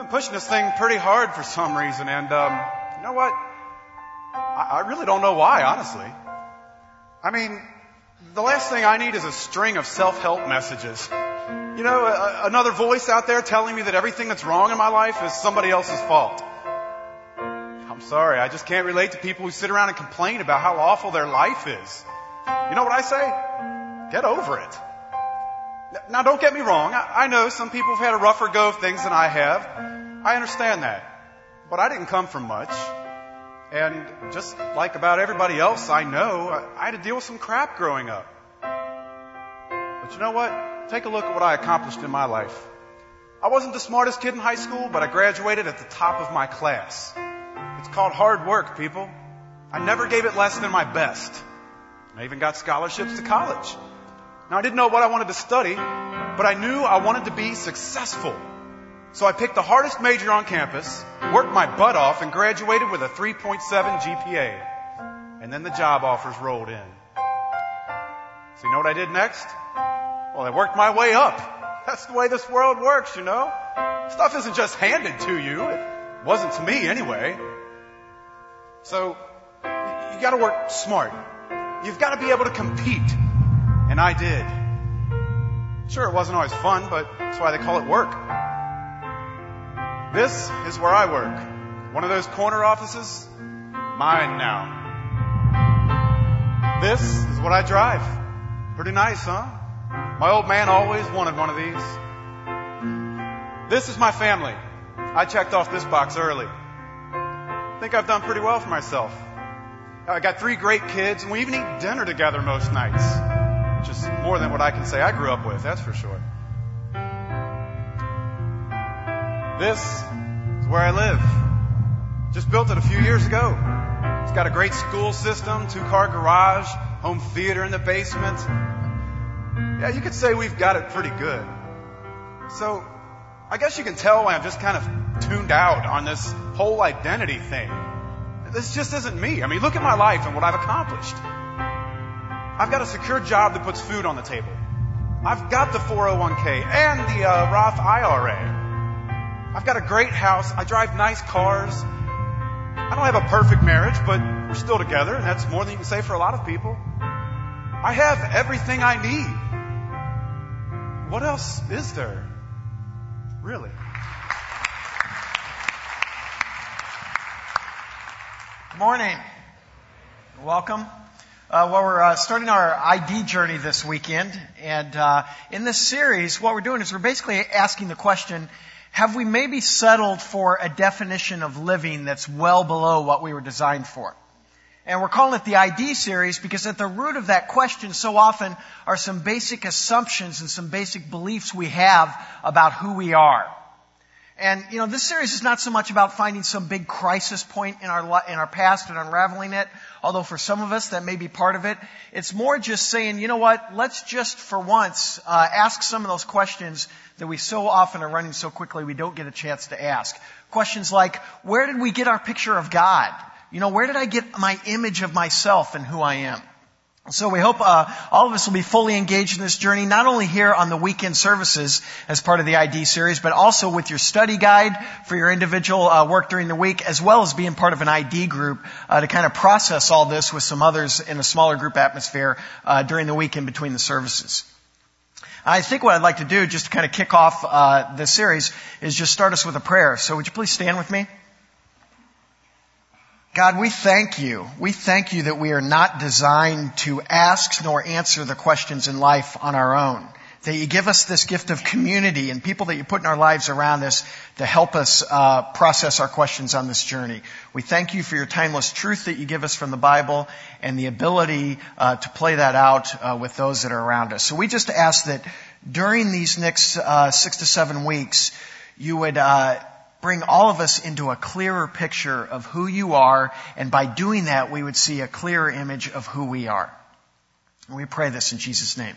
been pushing this thing pretty hard for some reason, and you know what? I really don't know why, honestly. I mean, the last thing I need is a string of self-help messages. You know, another voice out there telling me that everything that's wrong in my life is somebody else's fault. I'm sorry, I just can't relate to people who sit around and complain about how awful their life is. You know what I say? Get over it. Now, don't get me wrong. I know some people have had a rougher go of things than I have. I understand that. But I didn't come from much. And just like about everybody else I know, I had to deal with some crap growing up. But you know what? Take a look at what I accomplished in my life. I wasn't the smartest kid in high school, but I graduated at the top of my class. It's called hard work, people. I never gave it less than my best. I even got scholarships to college. Now, I didn't know what I wanted to study, but I knew I wanted to be successful. So I picked the hardest major on campus, worked my butt off, and graduated with a 3.7 GPA. And then the job offers rolled in. So you know what I did next? Well, I worked my way up. That's the way this world works, you know. Stuff isn't just handed to you. It wasn't to me anyway. So you got to work smart. You've got to be able to compete. And I did. Sure, it wasn't always fun, but that's why they call it work. This is where I work. One of those corner offices, mine now. This is what I drive. Pretty nice, huh? My old man always wanted one of these. This is my family. I checked off this box early. I think I've done pretty well for myself. I got 3 great kids, and we even eat dinner together most nights. Which is more than what I can say I grew up with, that's for sure. This is where I live. Just built it a few years ago. It's got a great school system, 2-car garage, home theater in the basement. Yeah, you could say we've got it pretty good. So, I guess you can tell why I'm just kind of tuned out on this whole identity thing. This just isn't me. I mean, look at my life and what I've accomplished. I've got a secure job that puts food on the table. I've got the 401k and the Roth IRA. I've got a great house. I drive nice cars. I don't have a perfect marriage, but we're still together, and that's more than you can say for a lot of people. I have everything I need. What else is there? Really? Good morning. Welcome. We're starting our ID journey this weekend, and in this series, what we're doing is we're basically asking the question, have we maybe settled for a definition of living that's well below what we were designed for? And we're calling it the ID series because at the root of that question so often are some basic assumptions and some basic beliefs we have about who we are. And, you know, this series is not so much about finding some big crisis point in our past and unraveling it, although for some of us that may be part of it. It's more just saying, you know what, let's just for once ask some of those questions that we so often are running so quickly we don't get a chance to ask. Questions like, where did we get our picture of God? You know, where did I get my image of myself and who I am? So we hope all of us will be fully engaged in this journey, not only here on the weekend services as part of the ID series, but also with your study guide for your individual work during the week, as well as being part of an ID group to kind of process all this with some others in a smaller group atmosphere during the week in between the services. I think what I'd like to do, just to kind of kick off this series, is just start us with a prayer. So would you please stand with me? God, we thank you. We thank you that we are not designed to ask nor answer the questions in life on our own. That you give us this gift of community and people that you put in our lives around us to help us process our questions on this journey. We thank you for your timeless truth that you give us from the Bible and the ability to play that out with those that are around us. So we just ask that during these next 6 to 7 weeks, you would bring all of us into a clearer picture of who you are, and by doing that, we would see a clearer image of who we are. And we pray this in Jesus' name.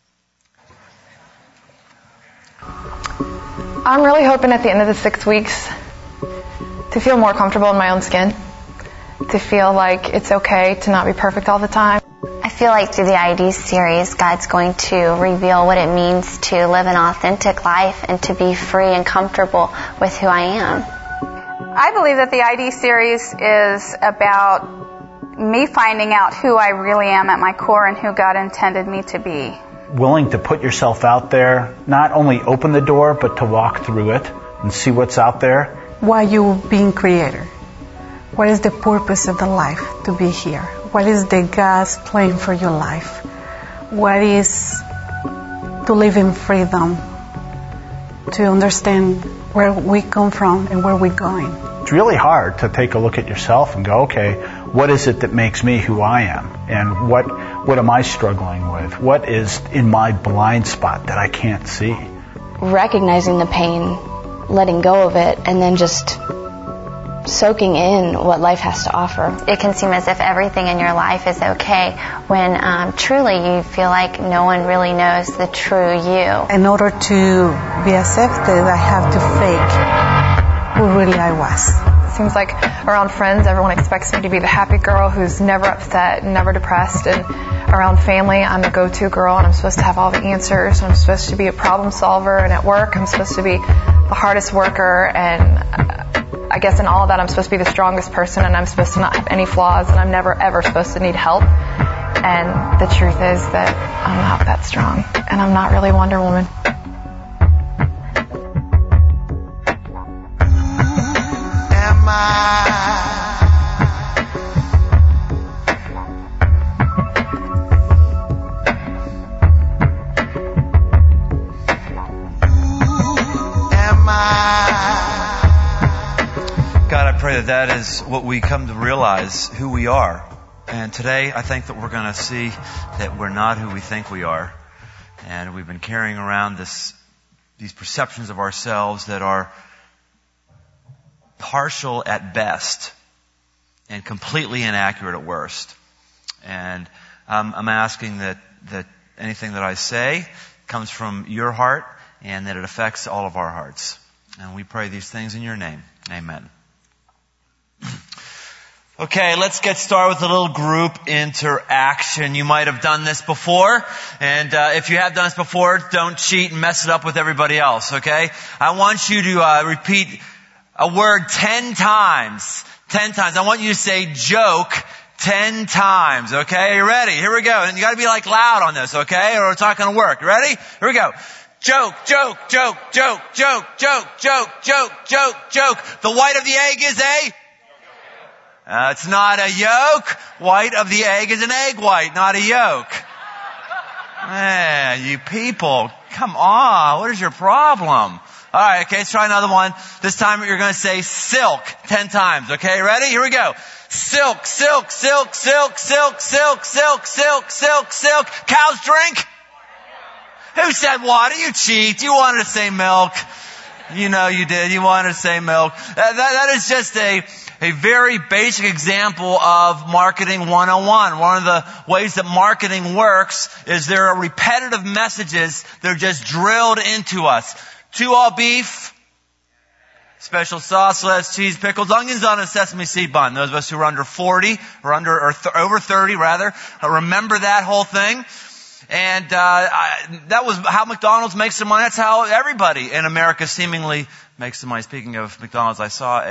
I'm really hoping at the end of the 6 weeks to feel more comfortable in my own skin, to feel like it's okay to not be perfect all the time. I feel like through the ID series, God's going to reveal what it means to live an authentic life and to be free and comfortable with who I am. I believe that the ID series is about me finding out who I really am at my core and who God intended me to be. Willing to put yourself out there, not only open the door, but to walk through it and see what's out there. Why you being creator? What is the purpose of the life to be here? What is the God's plan for your life? What is to live in freedom, to understand where we come from and where we're going? It's really hard to take a look at yourself and go, okay, what is it that makes me who I am? And what am I struggling with? What is in my blind spot that I can't see? Recognizing the pain, letting go of it, and then just soaking in what life has to offer. It can seem as if everything in your life is okay when truly you feel like no one really knows the true you. In order to be accepted, I have to fake who really I was. It seems like around friends, everyone expects me to be the happy girl who's never upset and never depressed. And around family, I'm the go-to girl and I'm supposed to have all the answers. I'm supposed to be a problem solver. And at work, I'm supposed to be the hardest worker. And I guess in all of that, I'm supposed to be the strongest person and I'm supposed to not have any flaws and I'm never ever supposed to need help. And the truth is that I'm not that strong and I'm not really Wonder Woman. God, I pray that is what we come to realize, who we are. And today, I think that we're going to see that we're not who we think we are. And we've been carrying around these perceptions of ourselves that are partial at best and completely inaccurate at worst. And I'm asking that anything that I say comes from your heart and that it affects all of our hearts. And we pray these things in your name. Amen. Okay, let's get started with a little group interaction. You might have done this before, and if you have done this before, don't cheat and mess it up with everybody else, okay? I want you to repeat a word 10 times. 10 times. I want you to say joke 10 times, okay? Are you ready? Here we go. And you gotta be like loud on this, okay? Or it's not gonna work. You ready? Here we go. Joke, joke, joke, joke, joke, joke, joke, joke, joke, joke. The white of the egg is a? It's not a yolk. White of the egg is an egg white, not a yolk. Man, you people, come on. What is your problem? All right, okay, let's try another one. This time you're going to say silk 10 times, okay? Ready? Here we go. Silk, silk, silk, silk, silk, silk, silk, silk, silk, silk. Cows drink? Who said water? You cheat. You wanted to say milk. You know you did. You wanted to say milk. That is just a very basic example of marketing 101. One of the ways that marketing works is there are repetitive messages that are just drilled into us. 2 all beef, special sauce, lettuce, cheese, pickles, onions on a sesame seed bun. Those of us who are under 40 or over 30 rather, remember that whole thing. And that was how McDonald's makes their money. That's how everybody in America seemingly makes their money. Speaking of McDonald's, I saw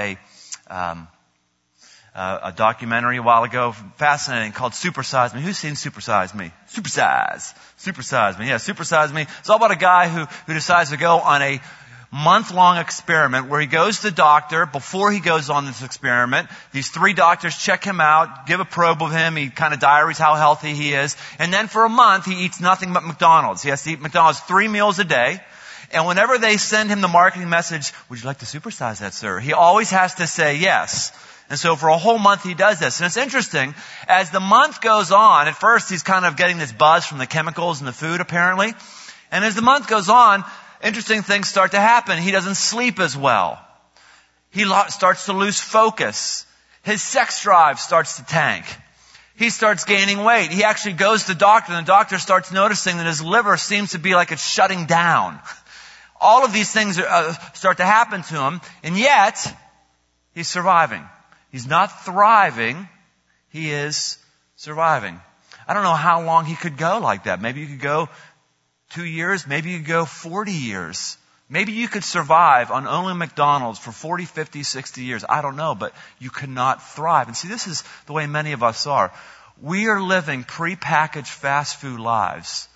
a documentary a while ago, fascinating, called Super Size Me. Who's seen Super Size Me? Super Size Me. Yeah, Super Size Me. It's all about a guy who decides to go on a month-long experiment where he goes to the doctor before he goes on this experiment. These 3 doctors check him out, give a probe of him. He kind of diaries how healthy he is. And then for a month, he eats nothing but McDonald's. He has to eat McDonald's 3 meals a day. And whenever they send him the marketing message, would you like to supersize that, sir? He always has to say yes. And so for a whole month he does this. And it's interesting, as the month goes on, at first he's kind of getting this buzz from the chemicals in the food apparently. And as the month goes on, interesting things start to happen. He doesn't sleep as well. He starts to lose focus. His sex drive starts to tank. He starts gaining weight. He actually goes to the doctor, and the doctor starts noticing that his liver seems to be like it's shutting down. All of these things start to happen to him, and yet he's surviving. He's not thriving. He is surviving. I don't know how long he could go like that. Maybe you could go 2 years. Maybe you could go 40 years. Maybe you could survive on only McDonald's for 40, 50, 60 years. I don't know, but you could not thrive. And see, this is the way many of us are. We are living prepackaged fast food lives,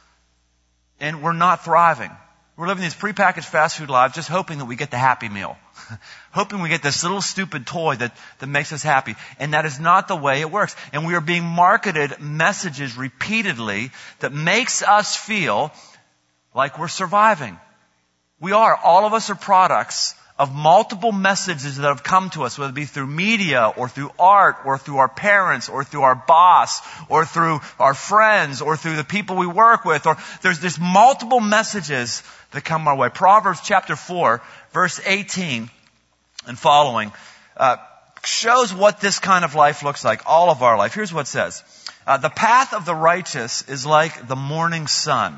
and we're not thriving. We're living these prepackaged fast food lives just hoping that we get the Happy Meal. Hoping we get this little stupid toy that makes us happy. And that is not the way it works. And we are being marketed messages repeatedly that makes us feel like we're surviving. We are. All of us are products of multiple messages that have come to us, whether it be through media or through art or through our parents or through our boss or through our friends or through the people we work with. Or there's multiple messages that come our way. Proverbs chapter 4, verse 18 and following shows what this kind of life looks like, all of our life. Here's what it says. The path of the righteous is like the morning sun,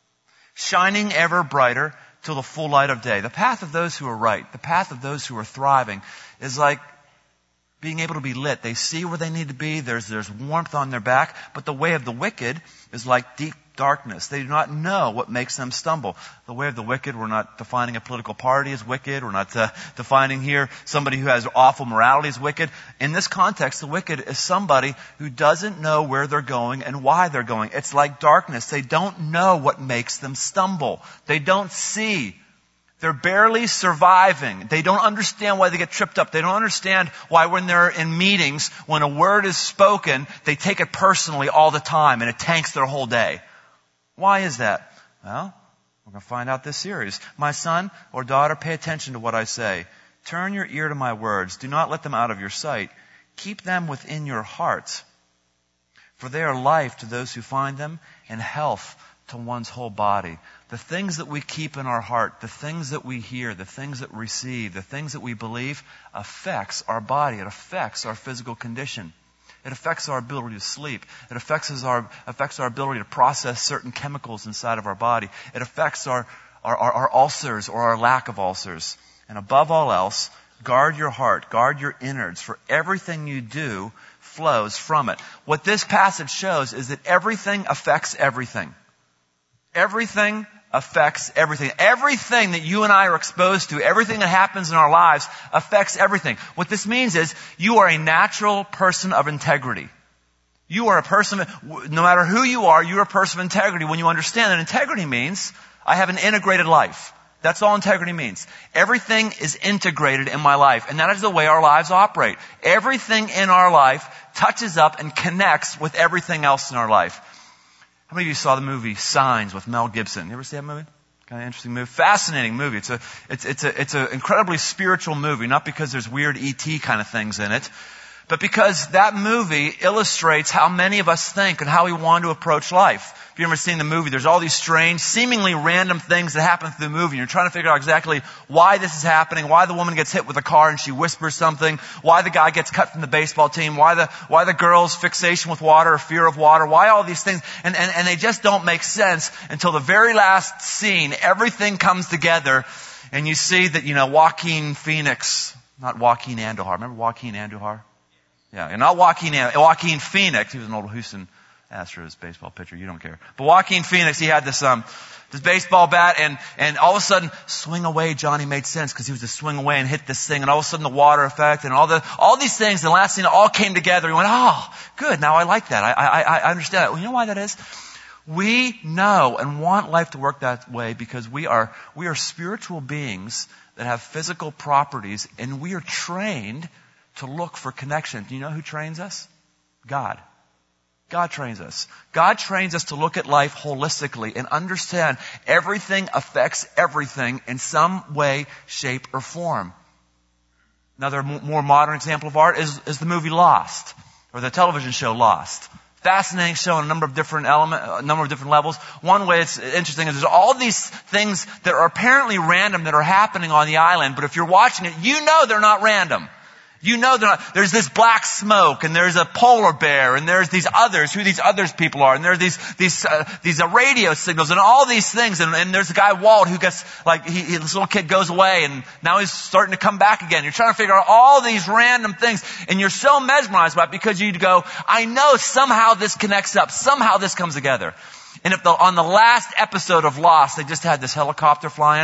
shining ever brighter till the full light of day. The path of those who are right, the path of those who are thriving is like being able to be lit. They see where they need to be. There's warmth on their back. But the way of the wicked is like deep darkness. They do not know what makes them stumble. The way of the wicked, we're not defining a political party as wicked. We're not defining here somebody who has awful morality as wicked. In this context, the wicked is somebody who doesn't know where they're going and why they're going. It's like darkness. They don't know what makes them stumble. They don't see. They're barely surviving. They don't understand why they get tripped up. They don't understand why when they're in meetings, when a word is spoken, they take it personally all the time and it tanks their whole day. Why is that? Well, we're going to find out this series. My son or daughter, pay attention to what I say. Turn your ear to my words. Do not let them out of your sight. Keep them within your heart. For they are life to those who find them and health to one's whole body. The things that we keep in our heart, the things that we hear, the things that we receive, the things that we believe affects our body. It affects our physical condition. It affects our ability to sleep. It affects our ability to process certain chemicals inside of our body. It affects our ulcers or our lack of ulcers. And above all else, guard your heart, guard your innards, for everything you do flows from it. What this passage shows is that everything affects everything. Everything affects everything. Everything that you and I are exposed to, everything that happens in our lives affects everything. What this means is you are a natural person of integrity. You are a person, no matter who you are, you're a person of integrity when you understand that integrity means I have an integrated life. That's all integrity means. Everything is integrated in my life, and that is the way our lives operate. Everything in our life touches up and connects with everything else in our life. How many of you saw the movie Signs with Mel Gibson? You ever see that movie? Kind of interesting movie. Fascinating movie. It's an incredibly spiritual movie, not because there's weird E.T. kind of things in it, but because that movie illustrates how many of us think and how we want to approach life. If you've ever seen the movie, there's all these strange, seemingly random things that happen through the movie. And you're trying to figure out exactly why this is happening, why the woman gets hit with a car and she whispers something, why the guy gets cut from the baseball team, why the girl's fixation with water or fear of water, why all these things. And they just don't make sense until the very last scene. Everything comes together and you see that, Joaquin Phoenix, not Joaquin Andujar. Remember Joaquin Andujar? Yeah, and not Joaquin Phoenix. He was an old Houston Astros baseball pitcher. You don't care. But Joaquin Phoenix, he had this baseball bat and all of a sudden, swing away, Johnny made sense because he was to swing away and hit this thing and all of a sudden the water effect and all these things, the last scene all came together. He went, oh, good. Now I like that. I understand that. Well, you know why that is? We know and want life to work that way because we are spiritual beings that have physical properties and we are trained to look for connection. Do you know who trains us? God. God trains us. God trains us to look at life holistically and understand everything affects everything in some way, shape, or form. Another more modern example of art is the movie Lost, or the television show Lost. Fascinating show on a number of different levels. One way it's interesting is there's all these things that are apparently random that are happening on the island, but if you're watching it, you know they're not random. You know there's this black smoke, and there's a polar bear, and there's these others, who these others people are, and there are these radio signals, and all these things, and there's a guy, Walt, who gets, this little kid goes away, and now he's starting to come back again. You're trying to figure out all these random things, and you're so mesmerized by it because you go, I know somehow this connects up, somehow this comes together. And if on the last episode of Lost, they just had this helicopter fly in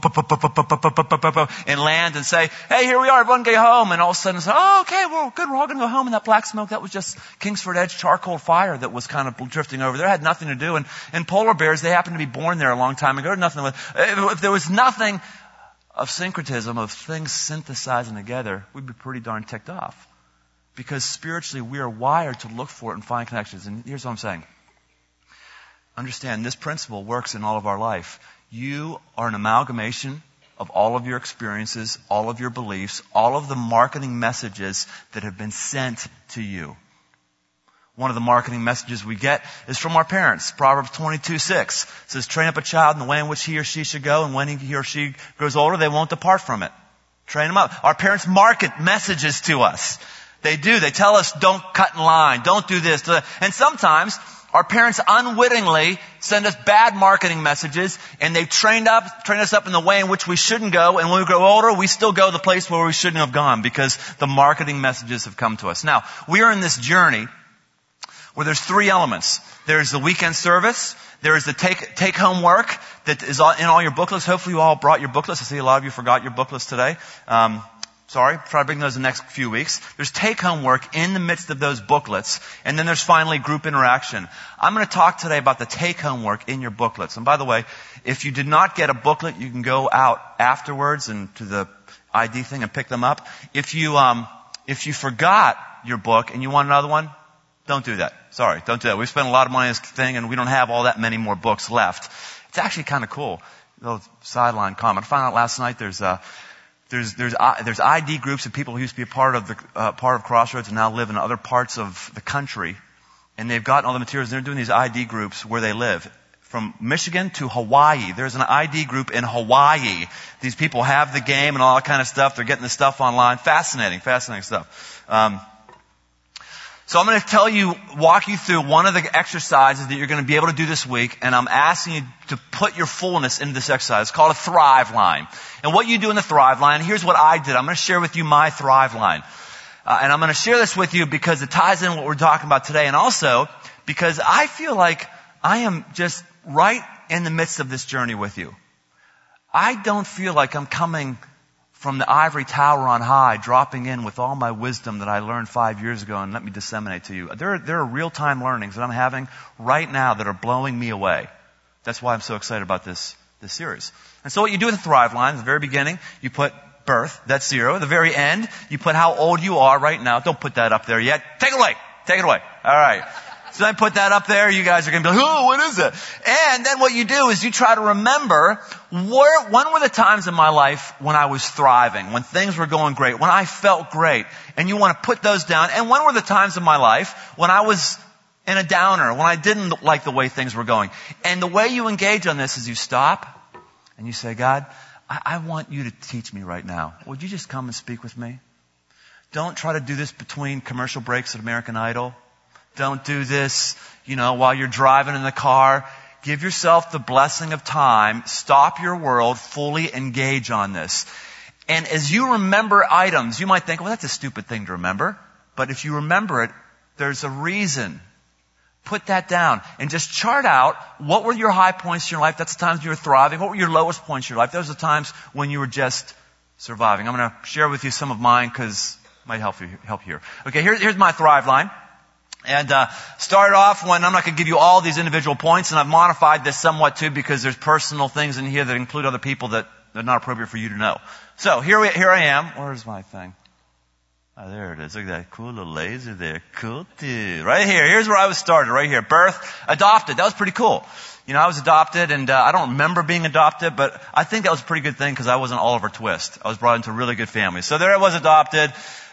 and land and say, hey, here we are, everyone get home. And all of a sudden it's, oh, okay, well, good, we're all going to go home. And that black smoke, that was just Kingsford Edge charcoal fire that was kind of drifting over there. It had nothing to do. And polar bears, they happened to be born there a long time ago. If there was nothing of syncretism, of things synthesizing together, we'd be pretty darn ticked off. Because spiritually, we are wired to look for it and find connections. And here's what I'm saying. Understand, this principle works in all of our life. You are an amalgamation of all of your experiences, all of your beliefs, all of the marketing messages that have been sent to you. One of the marketing messages we get is from our parents. Proverbs 22:6 says, train up a child in the way in which he or she should go, and when he or she grows older, they won't depart from it. Train them up. Our parents market messages to us. They do. They tell us, don't cut in line, don't do this. And sometimes our parents unwittingly send us bad marketing messages, and they've trained us up in the way in which we shouldn't go, and when we grow older, we still go the place where we shouldn't have gone because the marketing messages have come to us. Now, we are in this journey where there's three elements. There's the weekend service, there is the take-home work that is in all your booklets. Hopefully you all brought your booklets. I see a lot of you forgot your booklets today. Sorry, try to bring those the next few weeks. There's take-home work in the midst of those booklets. And then there's finally group interaction. I'm going to talk today about the take-home work in your booklets. And by the way, if you did not get a booklet, you can go out afterwards and to the ID thing and pick them up. If you forgot your book and you want another one, don't do that. Sorry, don't do that. We've spent a lot of money on this thing and we don't have all that many more books left. It's actually kind of cool. A little sideline comment. I found out last night there's ID groups of people who used to be a part of Crossroads and now live in other parts of the country. And they've gotten all the materials. They're doing these ID groups where they live. From Michigan to Hawaii. There's an ID group in Hawaii. These people have the game and all that kind of stuff. They're getting the stuff online. Fascinating stuff. So I'm going to walk you through one of the exercises that you're going to be able to do this week, and I'm asking you to put your fullness into this exercise. It's called a Thrive Line. And what you do in the Thrive Line, here's what I did. I'm going to share with you my Thrive Line. And I'm going to share this with you because it ties in what we're talking about today, and also because I feel like I am just right in the midst of this journey with you. I don't feel like I'm coming from the ivory tower on high, dropping in with all my wisdom that I learned 5 years ago and let me disseminate to you. There are real-time learnings that I'm having right now that are blowing me away. That's why I'm so excited about this series. And so what you do with the Thrive Line, at the very beginning, you put birth, that's 0. At the very end, you put how old you are right now. Don't put that up there yet. Take it away. All right. So I put that up there, you guys are going to be like, oh, what is it? And then what you do is you try to remember when were the times in my life when I was thriving, when things were going great, when I felt great. And you want to put those down. And when were the times in my life when I was in a downer, when I didn't like the way things were going. And the way you engage on this is you stop and you say, God, I want you to teach me right now. Would you just come and speak with me? Don't try to do this between commercial breaks at American Idol. Don't do this, while you're driving in the car. Give yourself the blessing of time. Stop your world. Fully engage on this. And as you remember items, you might think, well, that's a stupid thing to remember. But if you remember it, there's a reason. Put that down and just chart out what were your high points in your life. That's the times you were thriving. What were your lowest points in your life? Those are the times when you were just surviving. I'm going to share with you some of mine because it might help here. Okay, here's my Thrive Line. And started off when I'm not going to give you all these individual points, and I've modified this somewhat too because there's personal things in here that include other people that are not appropriate for you to know. So here I am. Where's my thing? Oh, there it is. Look at that cool little laser there. Cool dude. Right here. Here's where I was started. Right here. Birth. Adopted. That was pretty cool. I was adopted, and I don't remember being adopted, but I think that was a pretty good thing because I wasn't Oliver Twist. I was brought into a really good family. So there I was adopted.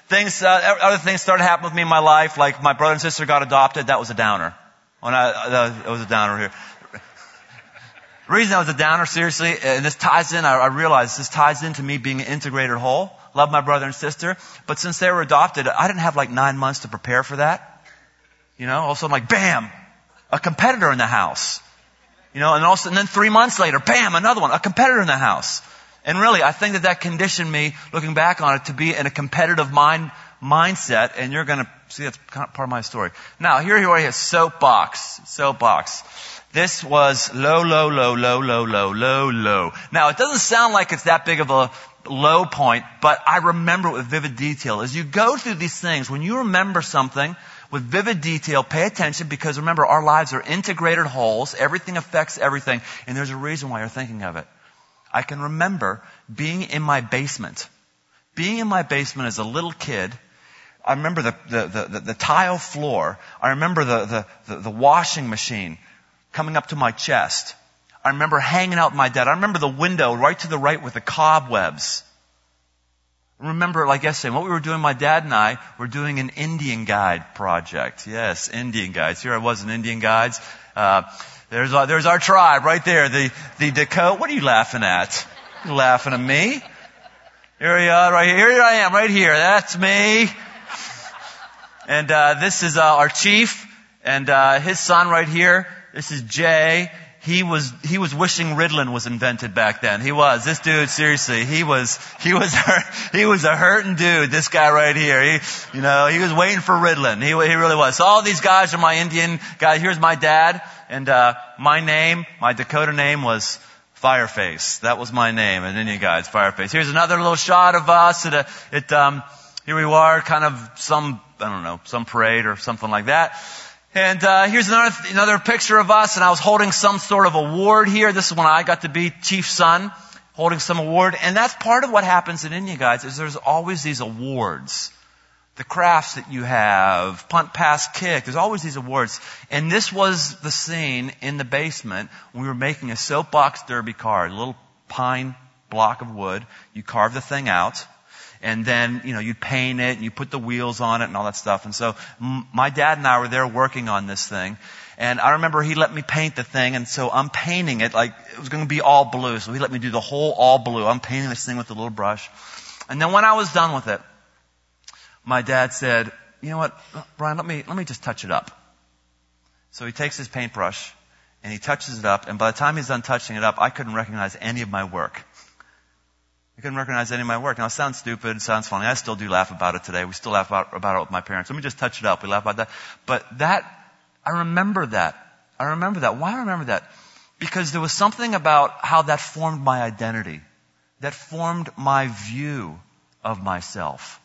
Other things started happening with me in my life, like my brother and sister got adopted. That was a downer. That was a downer here. The reason I was a downer, seriously, and this ties in, I realized this ties into me being an integrated whole. Love my brother and sister. But since they were adopted, I didn't have like 9 months to prepare for that. You know, all of a sudden like, bam, a competitor in the house. You know, and also, and then 3 months later, bam, another one, a competitor in the house. And really, I think that conditioned me, looking back on it, to be in a competitive mindset, and you're gonna see that's kind of part of my story. Now, here you are, soapbox. This was low. Now, it doesn't sound like it's that big of a low point, but I remember it with vivid detail. As you go through these things, when you remember something with vivid detail, pay attention, because remember, our lives are integrated wholes. Everything affects everything, and there's a reason why you're thinking of it. I can remember being in my basement. Being in my basement as a little kid. I remember the tile floor. I remember the washing machine coming up to my chest. I remember hanging out with my dad. I remember the window right to the right with the cobwebs. I remember, like yesterday, what we were doing, my dad and I were doing an Indian guide project. Yes, Indian guides. Here I was in Indian guides. There's our tribe right there. The Dakota. What are you laughing at? You laughing at me? Here you are, right here. Here I am, right here. That's me. And this is our chief, and his son right here. This is Jay. He was wishing Ritalin was invented back then. He was. This dude, seriously, he was a hurting dude. This guy right here. He was waiting for Ritalin. He really was. So all these guys are my Indian guys. Here's my dad, and my Dakota name was Fireface. That was my name, an Indian guy's Fireface. Here's another little shot of us here we are, kind of some parade or something like that. And here's another picture of us, and I was holding some sort of award here. This is when I got to be chief's son, holding some award. And that's part of what happens in Indian Guides, is there's always these awards. The crafts that you have, punt, pass, kick, there's always these awards. And this was the scene in the basement when we were making a soapbox derby card, a little pine block of wood. You carve the thing out. And then, you paint it, and you put the wheels on it and all that stuff. And so my dad and I were there working on this thing. And I remember he let me paint the thing, and so I'm painting it like it was going to be all blue. So he let me do the whole all blue. I'm painting this thing with a little brush. And then when I was done with it, my dad said, you know what, Brian, let me just touch it up. So he takes his paintbrush, and he touches it up. And by the time he's done touching it up, I couldn't recognize any of my work. I couldn't recognize any of my work. Now, it sounds stupid. It sounds funny. I still do laugh about it today. We still laugh about it with my parents. Let me just touch it up. We laugh about that. But I remember that. Why do I remember that? Because there was something about how that formed my identity. That formed my view of myself.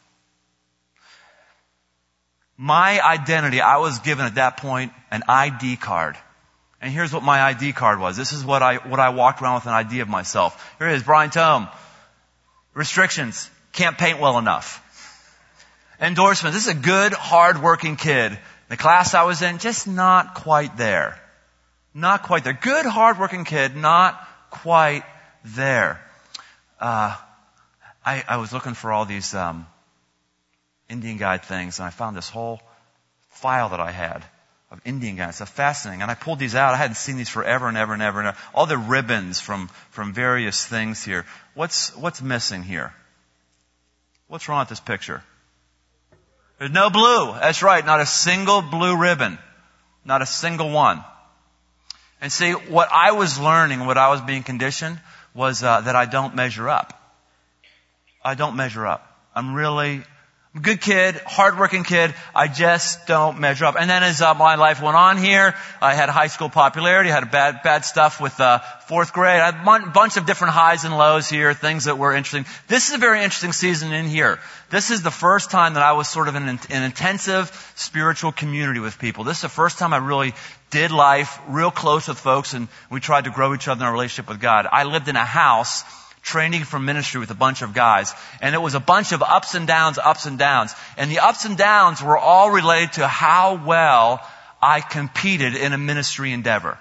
My identity, I was given at that point an ID card. And here's what my ID card was. This is what I walked around with, an ID of myself. Here it is, Brian Tome. Restrictions. Can't paint well enough. Endorsement. This is a good, hard-working kid. The class I was in, just not quite there. Not quite there. Good, hard-working kid, not quite there. I was looking for all these Indian Guide things, and I found this whole file that I had of Indian Guides. So fascinating. And I pulled these out. I hadn't seen these forever and ever and ever and ever. All the ribbons from various things here. What's missing here? What's wrong with this picture? There's no blue. That's right. Not a single blue ribbon. Not a single one. And see, what I was learning, what I was being conditioned, was that I don't measure up. I don't measure up. I'm a good kid, hardworking kid. I just don't measure up. And then as my life went on here, I had high school popularity. I had bad stuff with fourth grade. I had a bunch of different highs and lows here, things that were interesting. This is a very interesting season in here. This is the first time that I was sort of in an intensive spiritual community with people. This is the first time I really did life real close with folks, and we tried to grow each other in our relationship with God. I lived in a house training for ministry with a bunch of guys. And it was a bunch of ups and downs. And the ups and downs were all related to how well I competed in a ministry endeavor.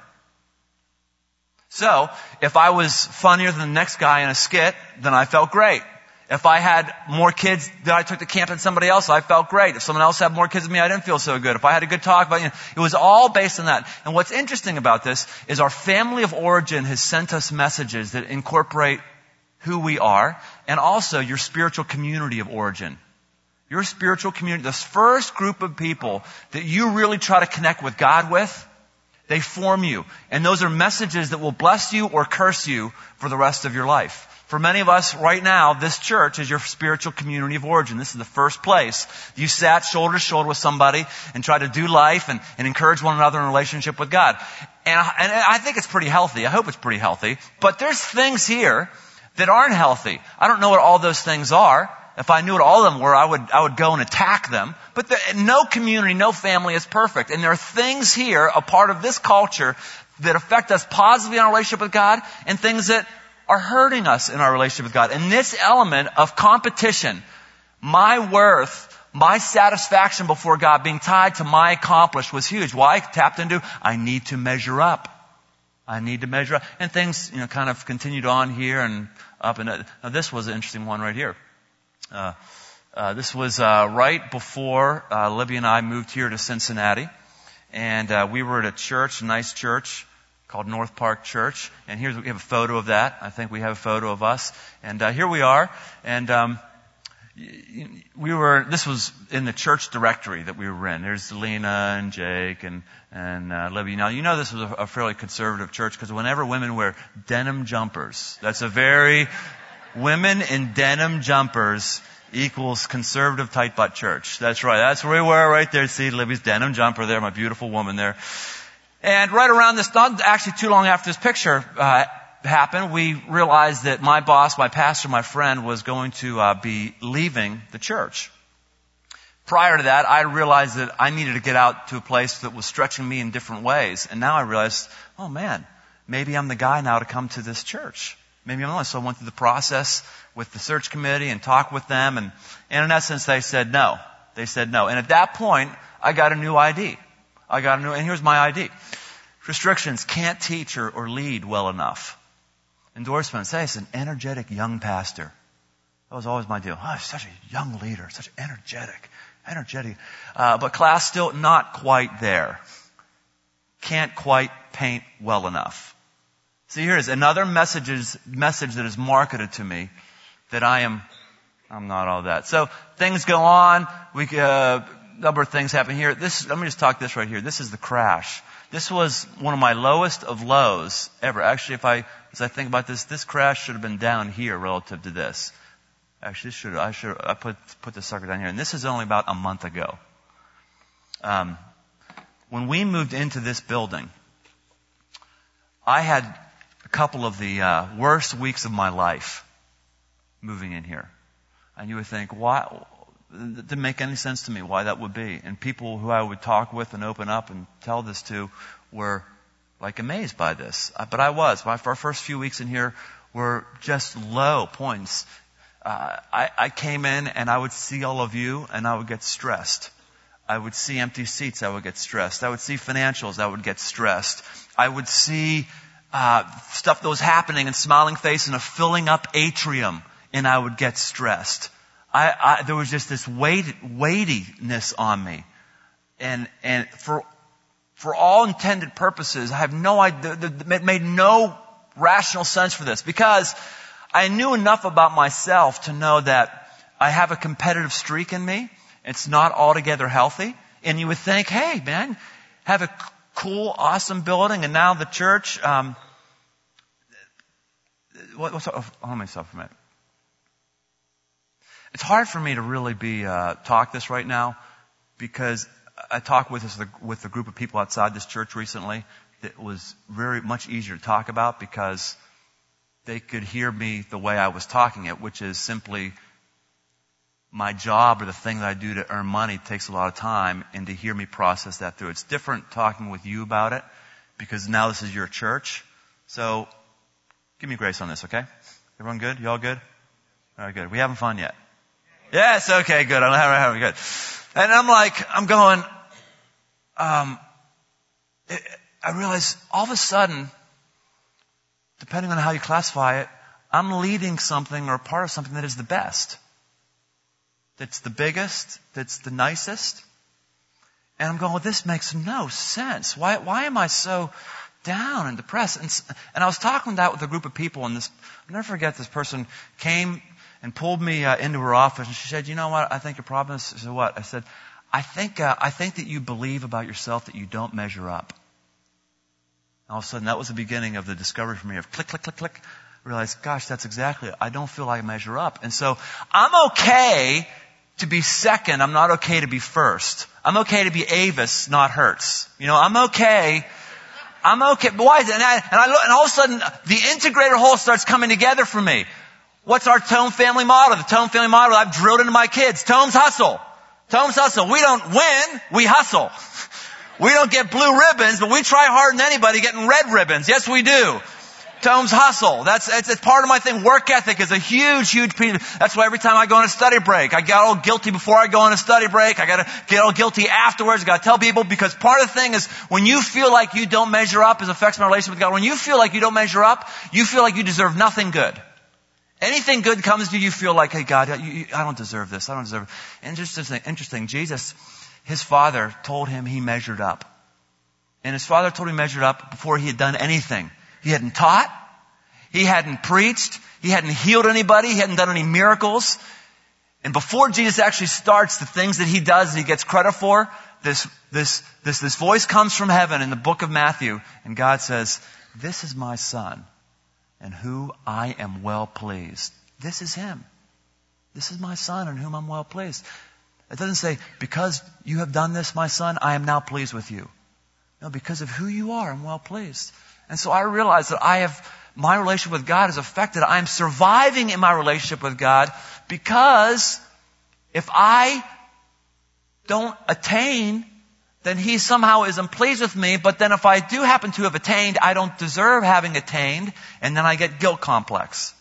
So, if I was funnier than the next guy in a skit, then I felt great. If I had more kids that I took to camp than somebody else, I felt great. If someone else had more kids than me, I didn't feel so good. If I had a good talk about, it was all based on that. And what's interesting about this is our family of origin has sent us messages that incorporate who we are and also your spiritual community of origin. Your spiritual community, this first group of people that you really try to connect with God with, they form you. And those are messages that will bless you or curse you for the rest of your life. For many of us right now, this church is your spiritual community of origin. This is the first place you sat shoulder to shoulder with somebody and tried to do life and encourage one another in a relationship with God. And I think it's pretty healthy. I hope it's pretty healthy. But there's things here that aren't healthy. I don't know what all those things are. If I knew what all of them were, I would go and attack them. But no community, no family is perfect. And there are things here, a part of this culture, that affect us positively in our relationship with God and things that are hurting us in our relationship with God. And this element of competition, my worth, my satisfaction before God being tied to my accomplished was huge. Why? I tapped into, I need to measure up. I need to measure up. And things, kind of continued on here and up. And now this was an interesting one right here. This was right before Libby and I moved here to Cincinnati. And we were at a church, a nice church, called North Park Church. And we have a photo of that. I think we have a photo of us. And here we are. And this was in the church directory that we were in. There's Lena and Jake and Libby. Now, this was a fairly conservative church because whenever women wear denim jumpers, women in denim jumpers equals conservative tight butt church. That's right. That's where we were right there. See Libby's denim jumper there, my beautiful woman there. And right around this, not actually too long after this picture happened, we realized that my boss, my pastor, my friend was going to be leaving the church. Prior to that, I realized that I needed to get out to a place that was stretching me in different ways. And now I realized, oh man, maybe I'm the guy now to come to this church. Maybe I'm the one. So I went through the process with the search committee and talked with them. And in essence, they said no. They said no. And at that point, I got a new ID. And here's my ID. Restrictions: can't teach or lead well enough. Endorsements: hey, it's an energetic young pastor. That was always my deal. Oh, such a young leader, such energetic. But class still not quite there. Can't quite paint well enough. See, here's another message that is marketed to me that I'm not all that. So things go on. Number of things happen here. Let me just talk this right here. This is the crash. This was one of my lowest of lows ever. Actually, as I think about this crash should have been down here relative to this. Actually, I put this sucker down here. And this is only about a month ago. When we moved into this building, I had a couple of the worst weeks of my life moving in here. And you would think, why? It didn't make any sense to me why that would be. And people who I would talk with and open up and tell this to were like amazed by this. But I was. Our first few weeks in here were just low points. I came in and I would see all of you and I would get stressed. I would see empty seats, I would get stressed. I would see financials, I would get stressed. I would see stuff that was happening and smiling face in a filling up atrium and I would get stressed. There was just this weightiness on me. And for all intended purposes, I have no idea, it made no rational sense for this because I knew enough about myself to know that I have a competitive streak in me. It's not altogether healthy. And you would think, hey man, have a cool, awesome building and now the church, let me stop for a minute. It's hard for me to really talk this right now because I talked with a group of people outside this church recently that was very much easier to talk about because they could hear me the way I was talking it, which is simply my job or the thing that I do to earn money takes a lot of time, and to hear me process that through. It's different talking with you about it because now this is your church. So give me grace on this, okay? Everyone good? You all good? All right, good. We having fun yet? Yes, okay, good. I'm having good. And I'm going, I realize all of a sudden, depending on how you classify it, I'm leading something or part of something that is the best. That's the biggest, that's the nicest. And I'm going, well, this makes no sense. Why am I so down and depressed? And I was talking that with a group of people, and I'll never forget, this person came and pulled me into her office, and she said, you know what, I think your problem is, I said, what? I said, I think that you believe about yourself that you don't measure up. All of a sudden, that was the beginning of the discovery for me of click, click, click, click. I realized, gosh, that's exactly it. I don't feel like I measure up. And so I'm okay to be second. I'm not okay to be first. I'm okay to be Avis, not Hertz. I'm okay. But why is it? And all of a sudden, the integrated whole starts coming together for me. What's our Tome family model? The Tome family model I've drilled into my kids. Tome's hustle. Tome's hustle. We don't win, we hustle. We don't get blue ribbons, but we try harder than anybody getting red ribbons. Yes, we do. Tome's hustle. It's part of my thing. Work ethic is a huge piece. That's why every time I go on a study break, I get all guilty before I go on a study break. I gotta get all guilty afterwards. I gotta tell people, because part of the thing is when you feel like you don't measure up, it affects my relationship with God. When you feel like you don't measure up, you feel like you deserve nothing good. Anything good comes to you, you feel like, hey God, I don't deserve this. I don't deserve it. Interesting. Jesus, his father told him he measured up. And his father told him he measured up before he had done anything. He hadn't taught. He hadn't preached. He hadn't healed anybody. He hadn't done any miracles. And before Jesus actually starts the things that he does, he gets credit for, this voice comes from heaven in the book of Matthew. And God says, this is my son, in whom I am well pleased. This is him. This is my son, in whom I'm well pleased. It doesn't say, because you have done this, my son, I am now pleased with you. No, because of who you are, I'm well pleased. And so I realize that my relationship with God is affected. I'm surviving in my relationship with God because if I don't attain, then he somehow isn't pleased with me. But then if I do happen to have attained, I don't deserve having attained. And then I get guilt complex.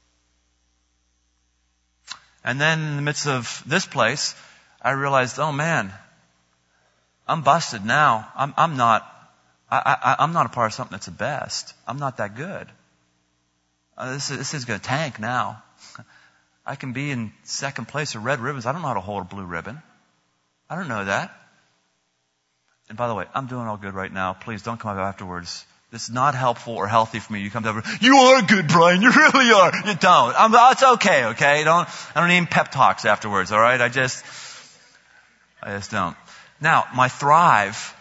And then in the midst of this place, I realized, oh man, I'm busted now. I'm not a part of something that's the best. I'm not that good. This is going to tank now. I can be in second place of red ribbons. I don't know how to hold a blue ribbon. I don't know that. And by the way, I'm doing all good right now. Please don't come up afterwards. This is not helpful or healthy for me. You come over, you are good, Brian. You really are. You don't. It's okay, okay? I don't need pep talks afterwards, all right? I just don't. Now, my thrive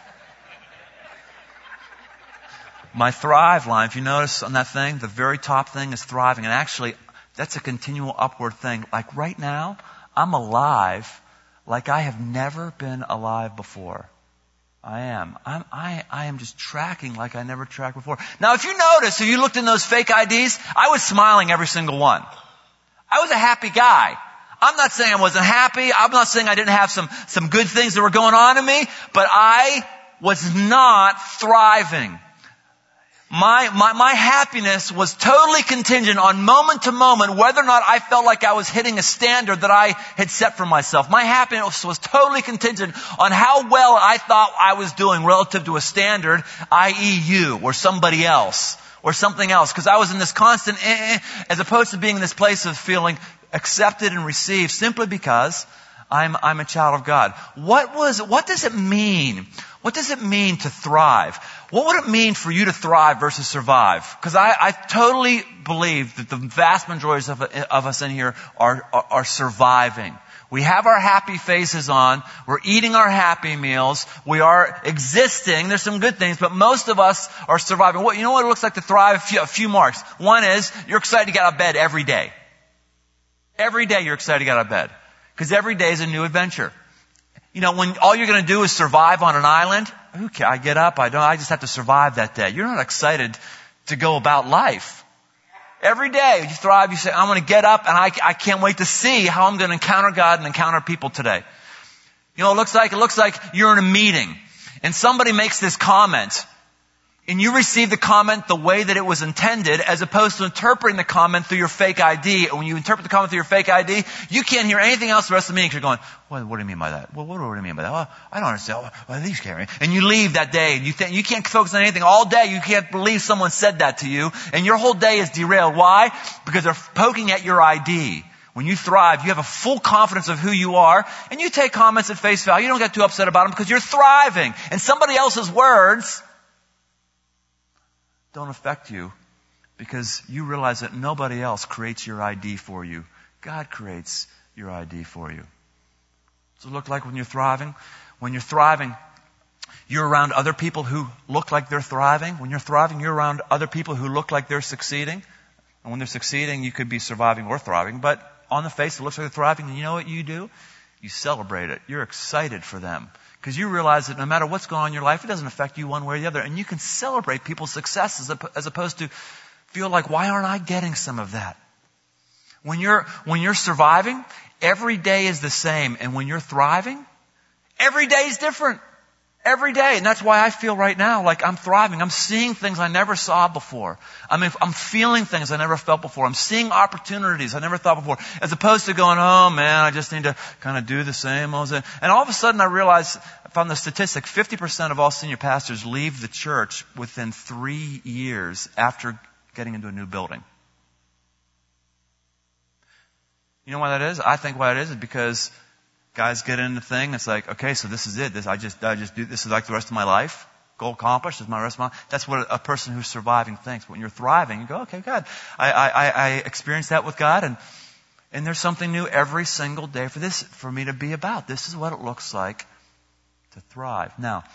line, if you notice on that thing, the very top thing is thriving. And actually, that's a continual upward thing. Like right now, I'm alive like I have never been alive before. I am. I am just tracking like I never tracked before. Now, if you notice, if you looked in those fake IDs, I was smiling every single one. I was a happy guy. I'm not saying I wasn't happy. I'm not saying I didn't have some good things that were going on in me, but I was not thriving. My happiness was totally contingent on moment to moment whether or not I felt like I was hitting a standard that I had set for myself. My happiness was totally contingent on how well I thought I was doing relative to a standard, i.e. you or somebody else or something else. Because I was in this constant as opposed to being in this place of feeling accepted and received simply because I'm a child of God. What does it mean? What does it mean to thrive? What would it mean for you to thrive versus survive? Because I totally believe that the vast majority of us in here are surviving. We have our happy faces on. We're eating our happy meals. We are existing. There's some good things, but most of us are surviving. You know what it looks like to thrive? A few marks. One is you're excited to get out of bed every day. Every day you're excited to get out of bed. Because every day is a new adventure. You know, when all you're going to do is survive on an island, okay, I get up, I just have to survive that day. You're not excited to go about life. Every day you thrive, you say, I'm going to get up and I can't wait to see how I'm going to encounter God and encounter people today. You know, it looks like you're in a meeting and somebody makes this comment and you receive the comment the way that it was intended, as opposed to interpreting the comment through your fake ID. And when you interpret the comment through your fake ID, you can't hear anything else the rest of the meeting because you're going, what do you mean by that? Well, what do you mean by that? Well, I don't understand. Well, these can't. And you leave that day, and you can't focus on anything all day. You can't believe someone said that to you, and your whole day is derailed. Why? Because they're poking at your ID. When you thrive, you have a full confidence of who you are, and you take comments at face value. You don't get too upset about them because you're thriving. And somebody else's words don't affect you because you realize that nobody else creates your ID for you. God creates your ID for you. Does it look like when you're thriving? When you're thriving, you're around other people who look like they're thriving. When you're thriving, you're around other people who look like they're succeeding. And when they're succeeding, you could be surviving or thriving. But on the face, it looks like they're thriving. And you know what you do? You celebrate it. You're excited for them. Because you realize that no matter what's going on in your life, it doesn't affect you one way or the other. And you can celebrate people's successes as opposed to feel like, why aren't I getting some of that? When you're surviving, every day is the same. And when you're thriving, every day is different. Every day. And that's why I feel right now like I'm thriving. I'm seeing things I never saw before. I'm feeling things I never felt before. I'm seeing opportunities I never thought before. As opposed to going, oh man, I just need to kind of do the same. And all of a sudden I realized, I found the statistic, 50% of all senior pastors leave the church within 3 years after getting into a new building. You know why that is? I think why it is because guys get into the thing. It's like, okay, so this is it. I just do this is like the rest of my life. Goal accomplished. This is my rest of my life. That's what a person who's surviving thinks. When you're thriving, you go, okay, God, I experienced that with God, and there's something new every single day for me to be about. This is what it looks like to thrive. Now,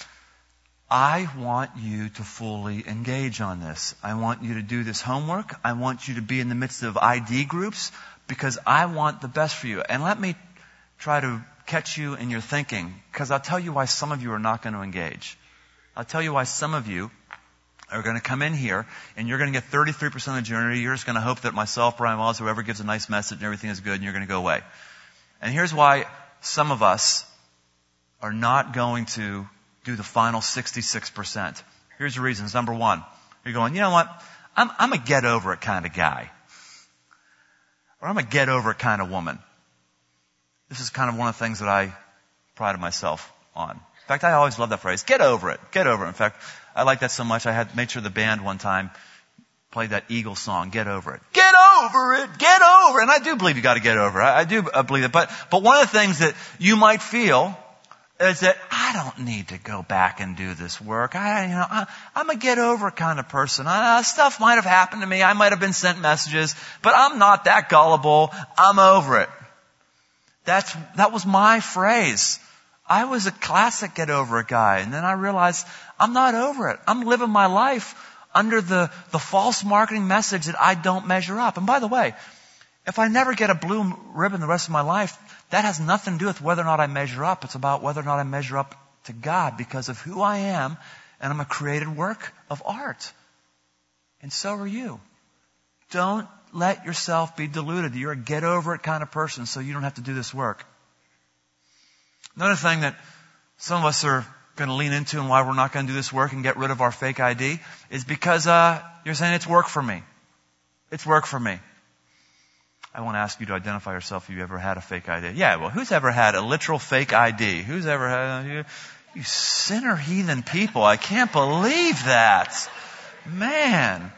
I want you to fully engage on this. I want you to do this homework. I want you to be in the midst of ID groups because I want the best for you. And let me try to catch you in your thinking, because I'll tell you why some of you are not going to engage. I'll tell you why some of you are going to come in here and you're going to get 33% of the journey. You're just going to hope that myself, Brian Wallace, whoever gives a nice message and everything is good, and you're going to go away. And here's why some of us are not going to do the final 66%. Here's the reasons. Number one, you're going, you know what? I'm a get over it kind of guy. Or I'm a get over it kind of woman. This is kind of one of the things that I prided myself on. In fact, I always love that phrase. Get over it. Get over it. In fact, I like that so much I had made sure the band one time played that Eagles song, Get Over It. Get over it. Get over it. And I do believe you got to get over it. I do believe it. But one of the things that you might feel is that I don't need to go back and do this work. I'm a get over kind of person. Stuff might have happened to me. I might have been sent messages, but I'm not that gullible. I'm over it. That was my phrase. I was a classic get over it guy. And then I realized I'm not over it. I'm living my life under the false marketing message that I don't measure up. And by the way, if I never get a blue ribbon the rest of my life, that has nothing to do with whether or not I measure up. It's about whether or not I measure up to God because of who I am, and I'm a created work of art. And so are you. Don't let yourself be deluded. You're a get over it kind of person, so you don't have to do this work. Another thing that some of us are going to lean into and why we're not going to do this work and get rid of our fake ID is because you're saying it's work for me. It's work for me. I want to ask you to identify yourself if you ever had a fake ID. Yeah, well, who's ever had a literal fake ID? Who's ever had... You sinner heathen people. I can't believe that. Man.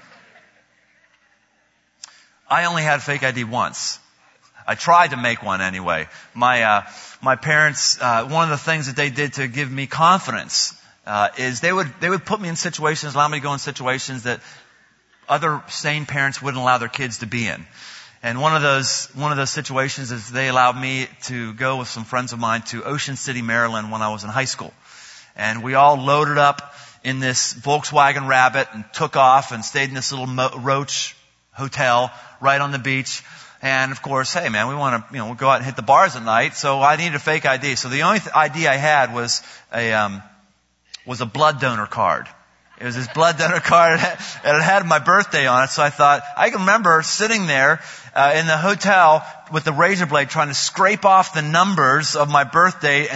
I only had fake ID once. I tried to make one anyway. My parents, one of the things that they did to give me confidence, is they would put me in situations, allow me to go in situations that other sane parents wouldn't allow their kids to be in. And one of those situations is they allowed me to go with some friends of mine to Ocean City, Maryland when I was in high school. And we all loaded up in this Volkswagen Rabbit and took off and stayed in this little Roach hotel right on the beach. And of course, hey man, we want to, we'll go out and hit the bars at night. So I needed a fake ID. So the only ID I had was a blood donor card. It was this blood donor card, and it had my birthday on it. So I thought, I can remember sitting there in the hotel with the razor blade trying to scrape off the numbers of my birthday and then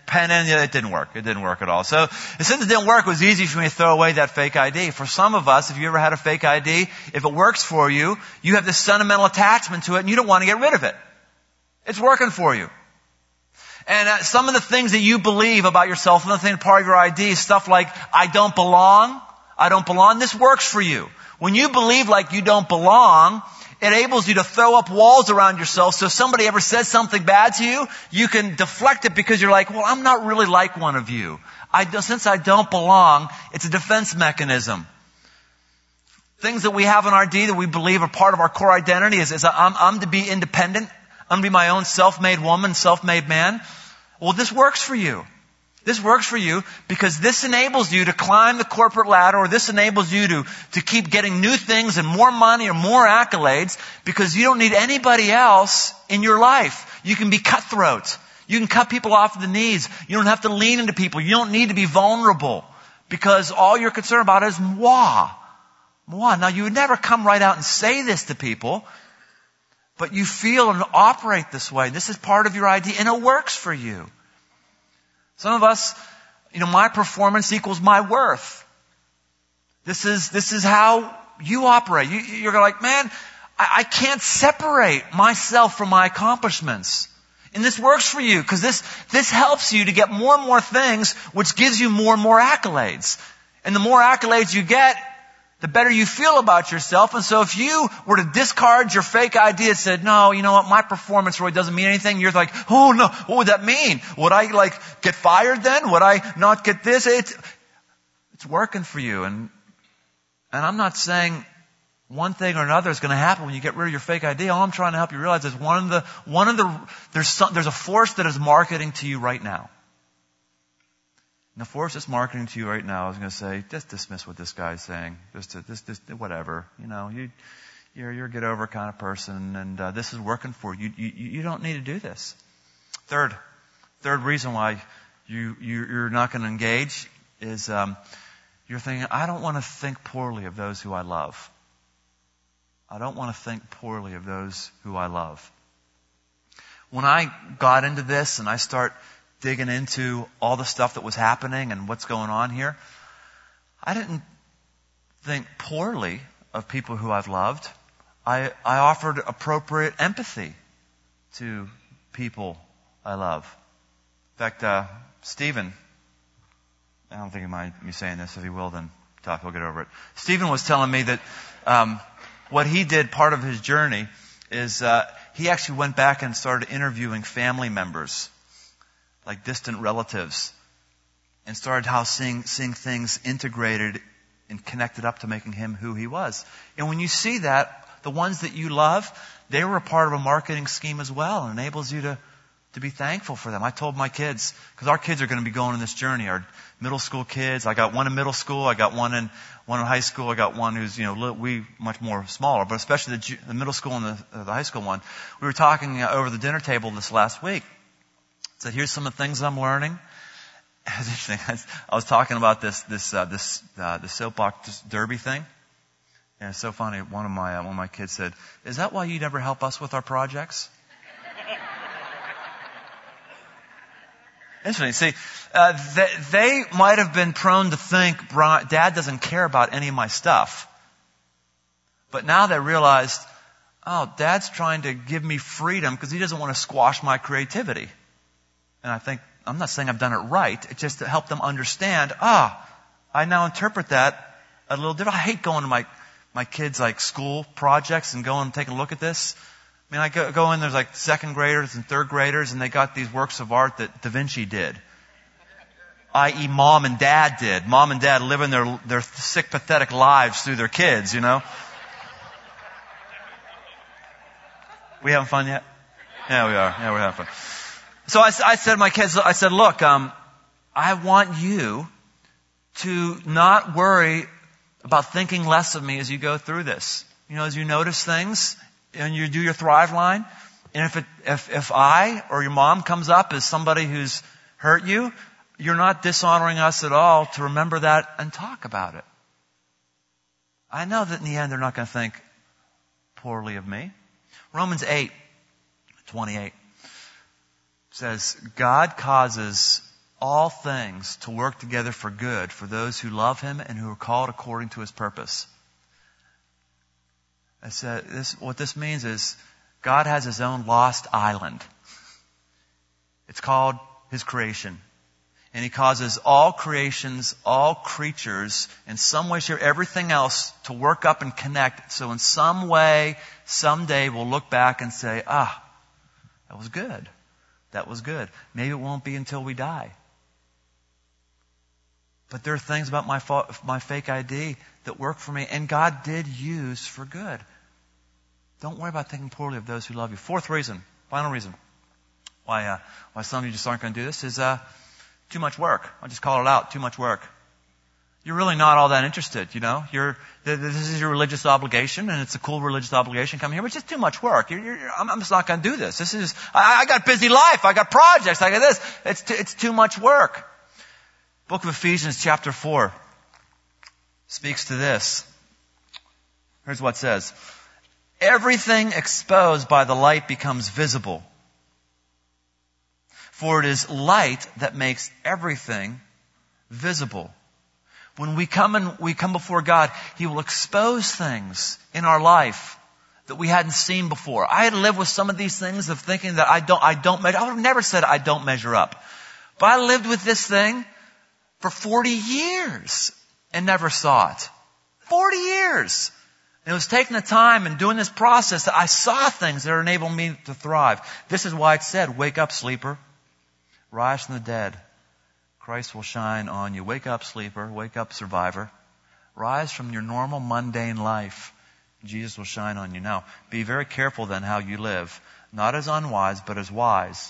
pen in. It didn't work. It didn't work at all. So since it didn't work, it was easy for me to throw away that fake ID. For some of us, if you ever had a fake ID, if it works for you, you have this sentimental attachment to it and you don't want to get rid of it. It's working for you. And some of the things that you believe about yourself, another thing part of your ID is stuff like, I don't belong. This works for you. When you believe like you don't belong, it enables you to throw up walls around yourself. So if somebody ever says something bad to you, you can deflect it because you're like, well, I'm not really like one of you. Since I don't belong, it's a defense mechanism. Things that we have in our ID that we believe are part of our core identity is I'm to be independent. I'm to be my own self-made woman, self-made man. Well, this works for you. This works for you because this enables you to climb the corporate ladder, or this enables you to keep getting new things and more money or more accolades because you don't need anybody else in your life. You can be cutthroat. You can cut people off at the knees. You don't have to lean into people. You don't need to be vulnerable because all you're concerned about is moi. Moi. Now, you would never come right out and say this to people, but you feel and operate this way. This is part of your ID, and it works for you. Some of us, my performance equals my worth. This is how you operate. You're like, man, I can't separate myself from my accomplishments. And this works for you because this helps you to get more and more things, which gives you more and more accolades. And the more accolades you get, the better you feel about yourself. And so if you were to discard your fake ID and said, no, you know what, my performance really doesn't mean anything, you're like, oh no, what would that mean? Would I get fired then? Would I not get this? It's working for you. And I'm not saying one thing or another is going to happen when you get rid of your fake ID. All I'm trying to help you realize is there's a force that is marketing to you right now. And the force that's marketing to you right now is going to say, just dismiss what this guy's saying. Just whatever. You're a get over kind of person, and this is working for you. You don't need to do this. Third reason why you're not going to engage is you're thinking, I don't want to think poorly of those who I love. I don't want to think poorly of those who I love. When I got into this and I start digging into all the stuff that was happening and what's going on here, I didn't think poorly of people who I've loved. I offered appropriate empathy to people I love. In fact, Stephen, I don't think he mind me saying this. If he will, then tough, he'll get over it. Stephen was telling me that what he did, part of his journey, is he actually went back and started interviewing family members, like distant relatives, and started seeing things integrated and connected up to making him who he was. And when you see that, the ones that you love, they were a part of a marketing scheme as well, and enables you to be thankful for them. I told my kids, because our kids are going to be going on this journey, our middle school kids. I got one in middle school, I got one in high school, I got one who's much more smaller, but especially the middle school and the high school one. We were talking over the dinner table this last week. So here's some of the things I'm learning. It's interesting. I was talking about the soapbox derby thing, and it's so funny. One of my kids said, "Is that why you never help us with our projects?" Interesting. See, they might have been prone to think Dad doesn't care about any of my stuff, but now they realized, oh, Dad's trying to give me freedom because he doesn't want to squash my creativity. And I think, I'm not saying I've done it right. It's just to help them understand, I now interpret that a little different. I hate going to my kids' school projects and going and taking a look at this. I mean, I go in, there's second graders and third graders, and they got these works of art that Da Vinci did. I.e. Mom and Dad did. Mom and Dad living their sick, pathetic lives through their kids, We having fun yet? Yeah, we are. Yeah, we're having fun. So I said to my kids, look, I want you to not worry about thinking less of me as you go through this. As you notice things and you do your Thrive line, and if I or your mom comes up as somebody who's hurt you, you're not dishonoring us at all to remember that and talk about it. I know that in the end they're not going to think poorly of me. Romans 8:28. Says, God causes all things to work together for good for those who love Him and who are called according to His purpose. I said, what this means is God has His own lost island. It's called His creation. And He causes all creations, all creatures, in some way, shape, everything else to work up and connect. So in some way, someday we'll look back and say, that was good. That was good. Maybe it won't be until we die. But there are things about my fake ID that work for me, and God did use for good. Don't worry about thinking poorly of those who love you. Fourth reason, final reason, why some of you just aren't going to do this is too much work. I'll just call it out, too much work. You're really not all that interested, you know. This is your religious obligation, and it's a cool religious obligation coming here, but it's just too much work. I'm just not going to do this. I got a busy life. I got projects. I got this. It's too much work. Book of Ephesians chapter 4 speaks to this. Here's what it says. Everything exposed by the light becomes visible. For it is light that makes everything visible. When we come before God, He will expose things in our life that we hadn't seen before. I had lived with some of these things of thinking that I don't measure. I would have never said I don't measure up. But I lived with this thing for 40 years and never saw it. 40 years. And it was taking the time and doing this process that I saw things that are enabling me to thrive. This is why it said, wake up, sleeper. Rise from the dead. Christ will shine on you. Wake up, sleeper. Wake up, survivor. Rise from your normal, mundane life. Jesus will shine on you. Now, be very careful then how you live. Not as unwise, but as wise.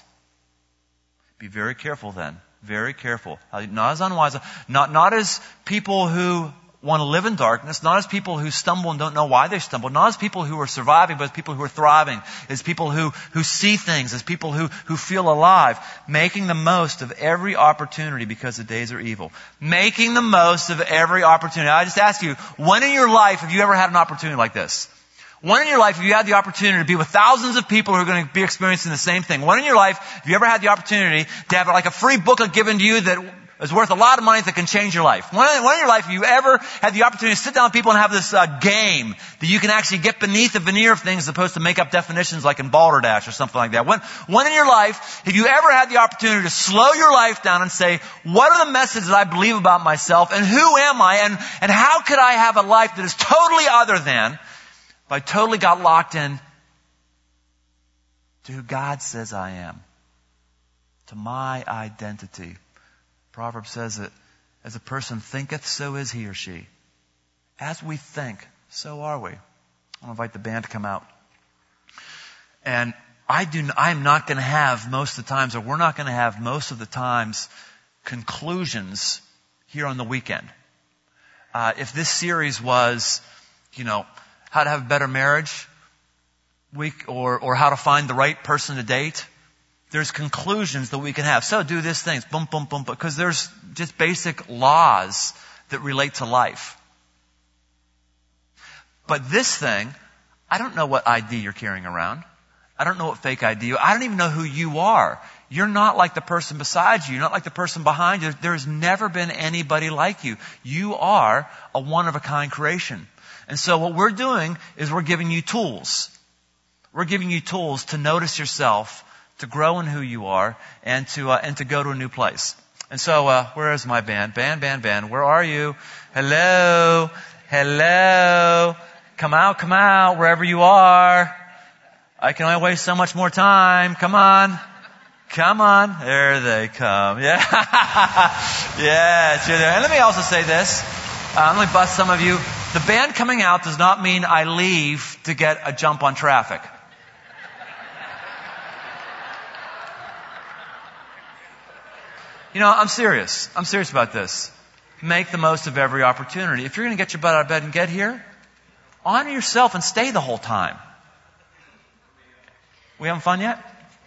Be very careful then. Very careful. Not as unwise. Not as people who want to live in darkness, not as people who stumble and don't know why they stumble, not as people who are surviving, but as people who are thriving, as people who see things, as people who feel alive, making the most of every opportunity because the days are evil. Making the most of every opportunity. I just ask you, when in your life have you ever had an opportunity like this? When in your life have you had the opportunity to be with thousands of people who are going to be experiencing the same thing? When in your life have you ever had the opportunity to have like a free booklet given to you that is worth a lot of money that can change your life? When in your life have you ever had the opportunity to sit down with people and have this game that you can actually get beneath the veneer of things as opposed to make up definitions like in Balderdash or something like that? When in your life have you ever had the opportunity to slow your life down and say, what are the messages I believe about myself and who am I and how could I have a life that is totally other than if I totally got locked in to who God says I am, to my identity? Proverbs says that as a person thinketh, so is he or she. As we think, so are we. I'll invite the band to come out. And I'm not going to have most of the times, or we're not going to have most of the times, conclusions here on the weekend. If this series was, how to have a better marriage week, or how to find the right person to date, there's conclusions that we can have. So do this thing, boom, boom, boom, because there's just basic laws that relate to life. But this thing, I don't know what ID you're carrying around. I don't know what fake ID. I don't even know who you are. You're not like the person beside you. You're not like the person behind you. There's never been anybody like you. You are a one-of-a-kind creation. And so what we're doing is we're giving you tools. We're giving you tools to notice yourself, to grow in who you are, and to go to a new place. And so, where is my band? Band, where are you? Hello, come out, wherever you are. I can only waste so much more time. Come on, there they come. Yeah, yes, you're there. And let me also say this. Let me bust some of you. The band coming out does not mean I leave to get a jump on traffic. I'm serious. I'm serious about this. Make the most of every opportunity. If you're going to get your butt out of bed and get here, honor yourself and stay the whole time. We having fun yet?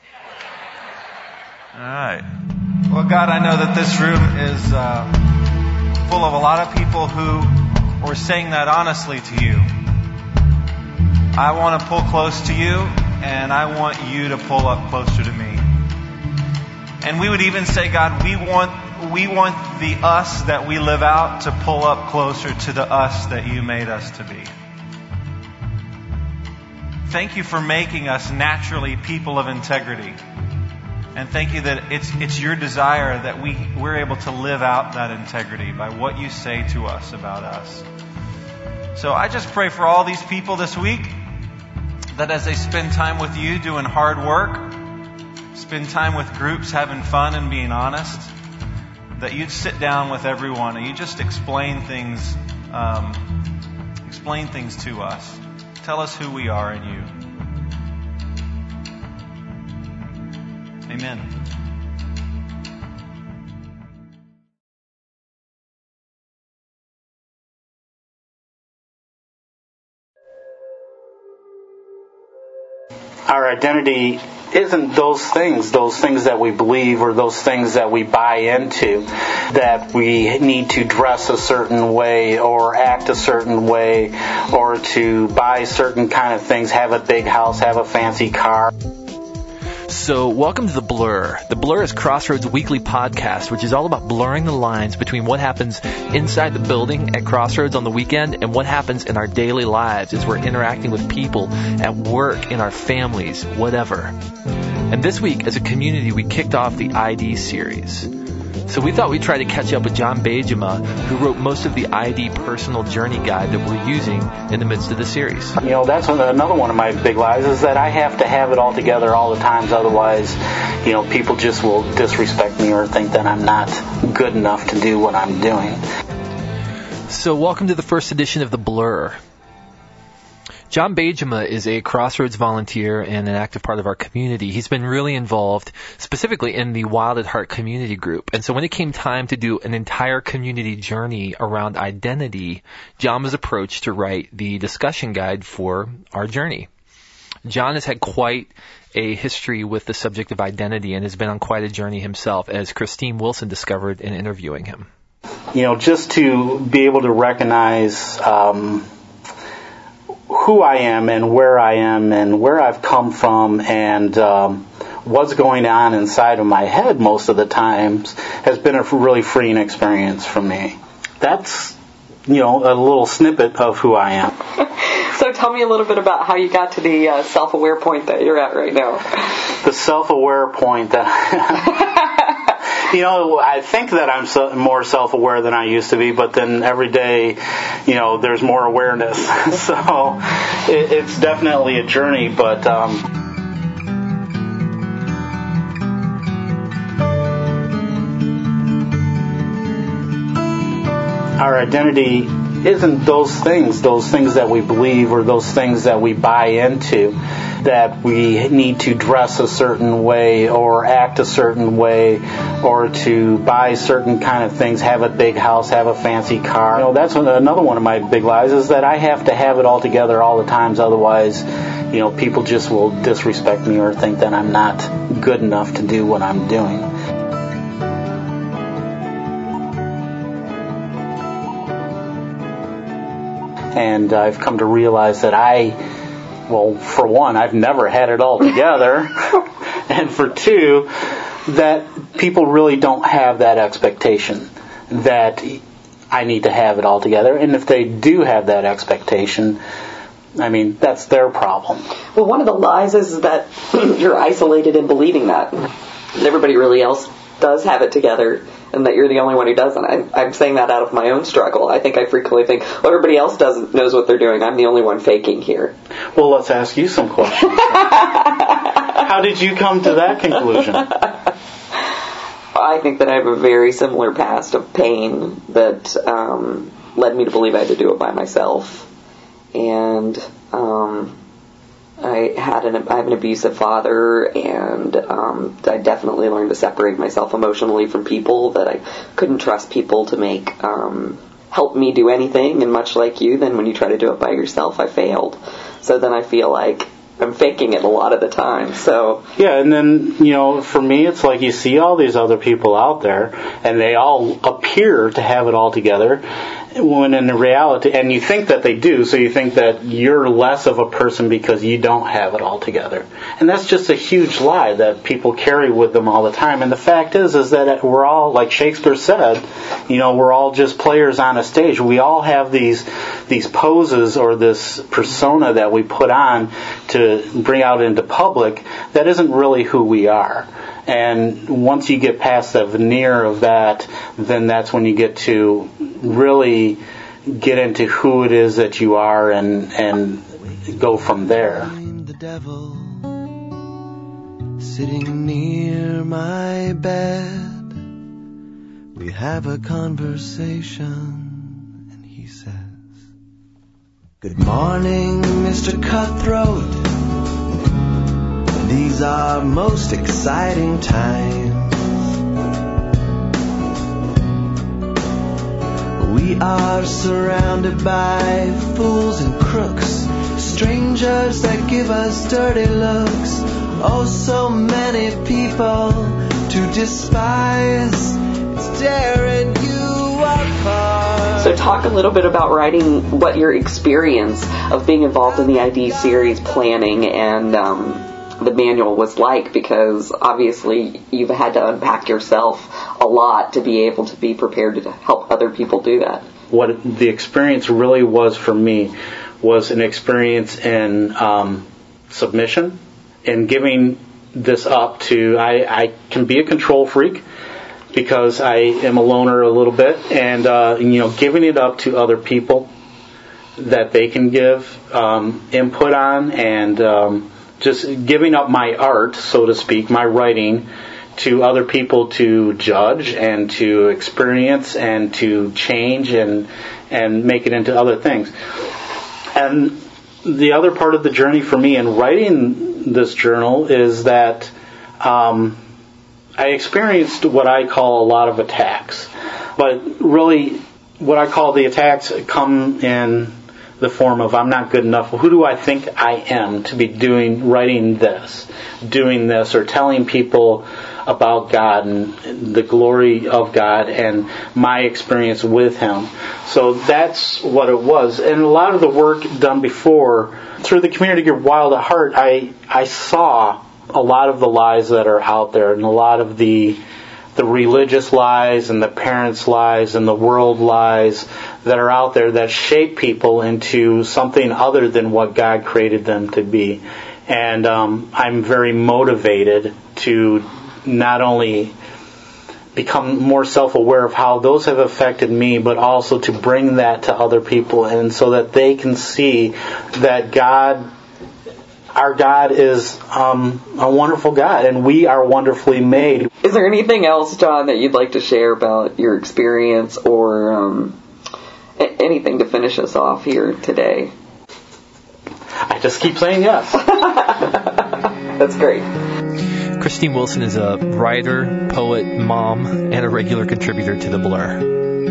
All right. Well, God, I know that this room is full of a lot of people who were saying that honestly to you. I want to pull close to you, and I want you to pull up closer to me. And we would even say, God, we want the us that we live out to pull up closer to the us that you made us to be. Thank you for making us naturally people of integrity. And thank you that it's your desire that we're able to live out that integrity by what you say to us about us. So I just pray for all these people this week that as they spend time with you doing hard work, spend time with groups having fun and being honest, that you'd sit down with everyone and you just explain things to us. Tell us who we are in you. Amen. Our identity isn't those things that we believe or those things that we buy into, that we need to dress a certain way or act a certain way or to buy certain kind of things, have a big house, have a fancy car. So, welcome to The Blur. The Blur is Crossroads' weekly podcast, which is all about blurring the lines between what happens inside the building at Crossroads on the weekend and what happens in our daily lives as we're interacting with people at work, in our families, whatever. And this week, as a community, we kicked off the ID series. So we thought we'd try to catch up with John Bejema, who wrote most of the ID personal journey guide that we're using in the midst of the series. You know, that's another one of my big lies, is that I have to have it all together all the times. Otherwise, you know, people just will disrespect me or think that I'm not good enough to do what I'm doing. So welcome to the first edition of The Blur. John Bejema is a Crossroads volunteer and an active part of our community. He's been really involved specifically in the Wild at Heart community group. And so when it came time to do an entire community journey around identity, John was approached to write the discussion guide for our journey. John has had quite a history with the subject of identity and has been on quite a journey himself, as Christine Wilson discovered in interviewing him. You know, just to be able to recognize who I am and where I've come from and what's going on inside of my head most of the times has been a really freeing experience for me. That's, you know, a little snippet of who I am. So tell me a little bit about how you got to the self-aware point that you're at right now. The self-aware point that you know, I think that I'm more self-aware than I used to be, but then every day, you know, there's more awareness. So it's definitely a journey, but our identity isn't those things that we believe or those things that we buy into, that we need to dress a certain way or act a certain way or to buy certain kind of things, have a big house, have a fancy car. You know, that's another one of my big lies, is that I have to have it all together all the times. Otherwise, you know, people just will disrespect me or think that I'm not good enough to do what I'm doing. And I've come to realize that for one, I've never had it all together. And for two, that people really don't have that expectation that I need to have it all together. And if they do have that expectation, I mean, that's their problem. Well, one of the lies is that you're isolated in believing that everybody really else does have it together and that you're the only one who doesn't. I'm saying that out of my own struggle. I think I frequently think, well, everybody else knows what they're doing. I'm the only one faking here. Well, let's ask you some questions. How did you come to that conclusion? I think that I have a very similar past of pain that led me to believe I had to do it by myself. And I have an abusive father, and I definitely learned to separate myself emotionally from people, that I couldn't trust people to help me do anything, and much like you, then when you try to do it by yourself, I failed. So then I feel like I'm faking it a lot of the time. So yeah, and then, you know, for me, it's like you see all these other people out there, and they all appear to have it all together, when in reality, and you think that they do, so you think that you're less of a person because you don't have it all together. And that's just a huge lie that people carry with them all the time. And the fact is that we're all, like Shakespeare said, we're all just players on a stage. We all have these poses or this persona that we put on to bring out into public that isn't really who we are. And once you get past the veneer of that, then that's when you get to really get into who it is that you are and go from there. The devil sitting near my bed. We have a conversation and he says, "Good morning, Mr. Cutthroat. These are most exciting times. We are surrounded by fools and crooks, strangers that give us dirty looks. Oh, so many people to despise. It's tearing you apart." So talk a little bit about writing, what your experience of being involved in the ID series planning and the manual was like, because obviously you've had to unpack yourself a lot to be able to be prepared to help other people do that. What the experience really was for me was an experience in submission and giving this up to, I can be a control freak because I am a loner a little bit, and giving it up to other people that they can give input on, and just giving up my art, so to speak, my writing, to other people to judge and to experience and to change and make it into other things. And the other part of the journey for me in writing this journal is that I experienced what I call a lot of attacks. But really, what I call the attacks come in the form of, I'm not good enough. Who do I think I am to be writing this, doing this, or telling people about God and the glory of God and my experience with Him? So that's what it was. And a lot of the work done before, through the Community Group Wild at Heart, I saw a lot of the lies that are out there, and a lot of the religious lies and the parents' lies and the world lies that are out there that shape people into something other than what God created them to be. And I'm very motivated to not only become more self-aware of how those have affected me, but also to bring that to other people, and so that they can see that our God is a wonderful God, and we are wonderfully made. Is there anything else, John, that you'd like to share about your experience, or anything to finish us off here today? I just keep saying yes. That's great. Christine Wilson is a writer, poet, mom, and a regular contributor to The Blur.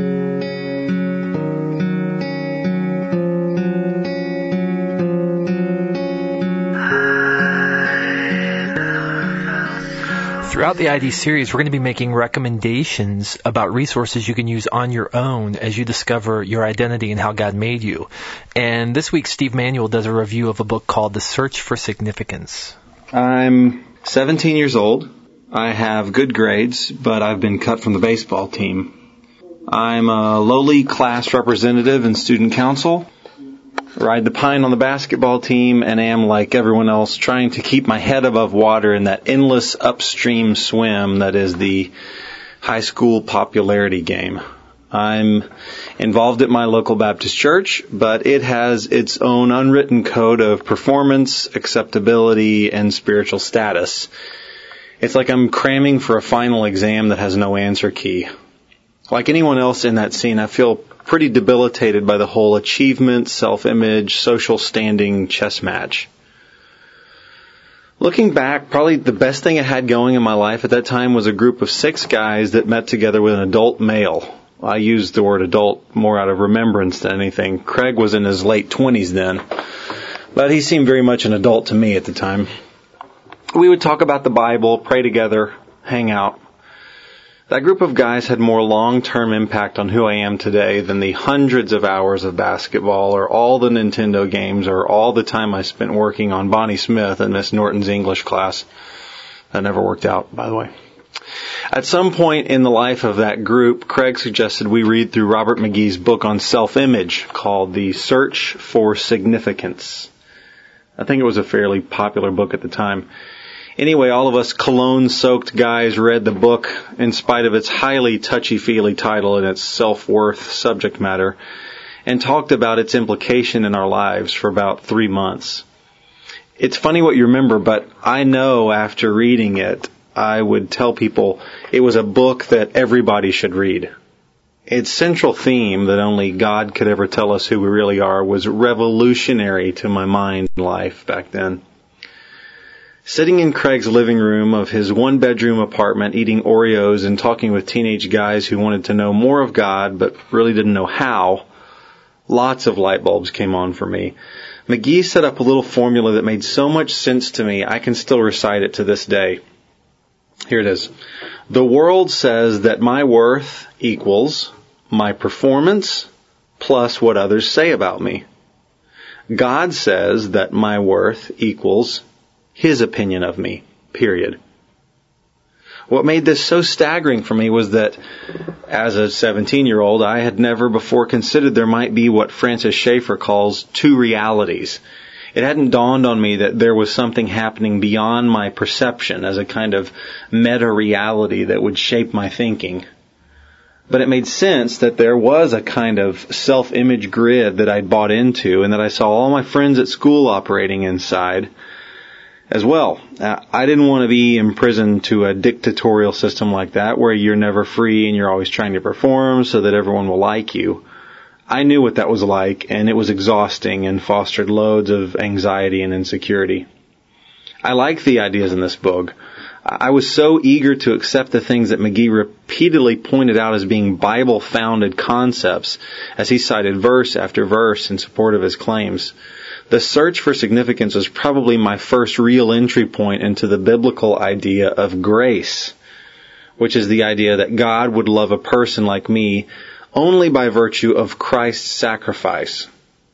Throughout the ID series, we're going to be making recommendations about resources you can use on your own as you discover your identity and how God made you. And this week, Steve Manuel does a review of a book called The Search for Significance. I'm 17 years old. I have good grades, but I've been cut from the baseball team. I'm a lowly class representative in student council. Ride the pine on the basketball team, and am, like everyone else, trying to keep my head above water in that endless upstream swim that is the high school popularity game. I'm involved at my local Baptist church, but it has its own unwritten code of performance, acceptability, and spiritual status. It's like I'm cramming for a final exam that has no answer key. Like anyone else in that scene, I feel pretty debilitated by the whole achievement, self-image, social standing chess match. Looking back, probably the best thing I had going in my life at that time was a group of 6 guys that met together with an adult male. I used the word adult more out of remembrance than anything. Craig was in his late 20s then, but he seemed very much an adult to me at the time. We would talk about the Bible, pray together, hang out. That group of guys had more long-term impact on who I am today than the hundreds of hours of basketball or all the Nintendo games or all the time I spent working on Bonnie Smith in Miss Norton's English class. That never worked out, by the way. At some point in the life of that group, Craig suggested we read through Robert McGee's book on self-image called The Search for Significance. I think it was a fairly popular book at the time. Anyway, all of us cologne-soaked guys read the book in spite of its highly touchy-feely title and its self-worth subject matter, and talked about its implication in our lives for about 3 months. It's funny what you remember, but I know after reading it, I would tell people it was a book that everybody should read. Its central theme, that only God could ever tell us who we really are, was revolutionary to my mind and life back then. Sitting in Craig's living room of his one-bedroom apartment, eating Oreos and talking with teenage guys who wanted to know more of God but really didn't know how, lots of light bulbs came on for me. McGee set up a little formula that made so much sense to me, I can still recite it to this day. Here it is. The world says that my worth equals my performance plus what others say about me. God says that my worth equals His opinion of me, period. What made this so staggering for me was that as a 17-year-old, I had never before considered there might be what Francis Schaeffer calls two realities. It hadn't dawned on me that there was something happening beyond my perception as a kind of meta-reality that would shape my thinking. But it made sense that there was a kind of self-image grid that I'd bought into and that I saw all my friends at school operating inside as well. I didn't want to be imprisoned to a dictatorial system like that where you're never free and you're always trying to perform so that everyone will like you. I knew what that was like, and it was exhausting and fostered loads of anxiety and insecurity. I like the ideas in this book. I was so eager to accept the things that McGee repeatedly pointed out as being Bible-founded concepts as he cited verse after verse in support of his claims. The search for significance was probably my first real entry point into the biblical idea of grace, which is the idea that God would love a person like me only by virtue of Christ's sacrifice.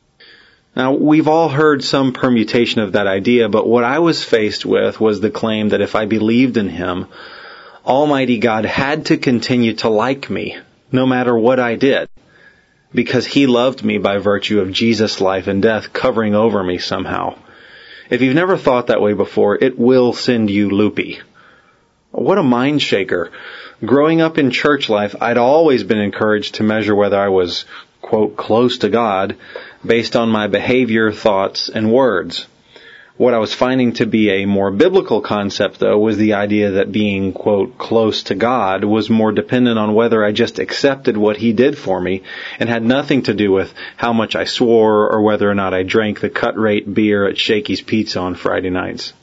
Now, we've all heard some permutation of that idea, but what I was faced with was the claim that if I believed in Him, Almighty God had to continue to like me, no matter what I did, because He loved me by virtue of Jesus' life and death covering over me somehow. If you've never thought that way before, it will send you loopy. What a mind shaker. Growing up in church life, I'd always been encouraged to measure whether I was, quote, close to God based on my behavior, thoughts, and words. What I was finding to be a more biblical concept, though, was the idea that being, quote, close to God was more dependent on whether I just accepted what He did for me and had nothing to do with how much I swore or whether or not I drank the cut-rate beer at Shakey's Pizza on Friday nights.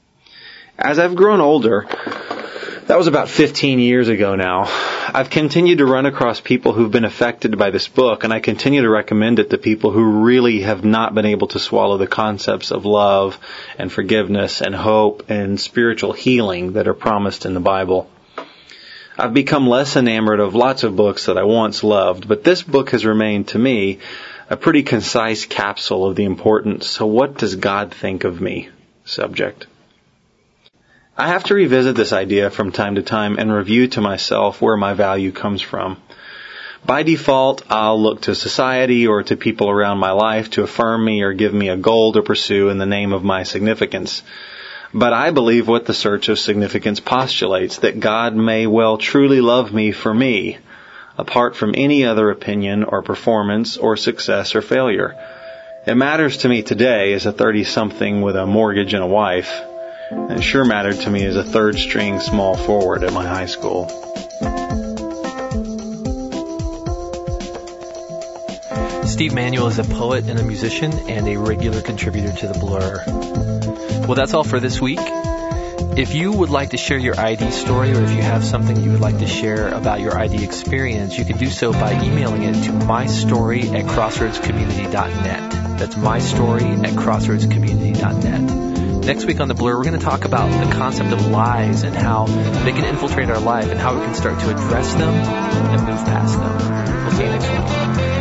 As I've grown older, that was about 15 years ago now, I've continued to run across people who've been affected by this book, and I continue to recommend it to people who really have not been able to swallow the concepts of love and forgiveness and hope and spiritual healing that are promised in the Bible. I've become less enamored of lots of books that I once loved, but this book has remained to me a pretty concise capsule of the important "so what does God think of me?" subject. I have to revisit this idea from time to time and review to myself where my value comes from. By default, I'll look to society or to people around my life to affirm me or give me a goal to pursue in the name of my significance. But I believe what the search of significance postulates, that God may well truly love me for me, apart from any other opinion or performance or success or failure. It matters to me today as a 30-something with a mortgage and a wife. And it sure mattered to me as a third-string small forward at my high school. Steve Manuel is a poet and a musician and a regular contributor to The Blur. Well, that's all for this week. If you would like to share your ID story, or if you have something you would like to share about your ID experience, you can do so by emailing it to mystory@crossroadscommunity.net. That's mystory@crossroadscommunity.net. Next week on The Blur, we're going to talk about the concept of lies and how they can infiltrate our life and how we can start to address them and move past them. We'll see you next week.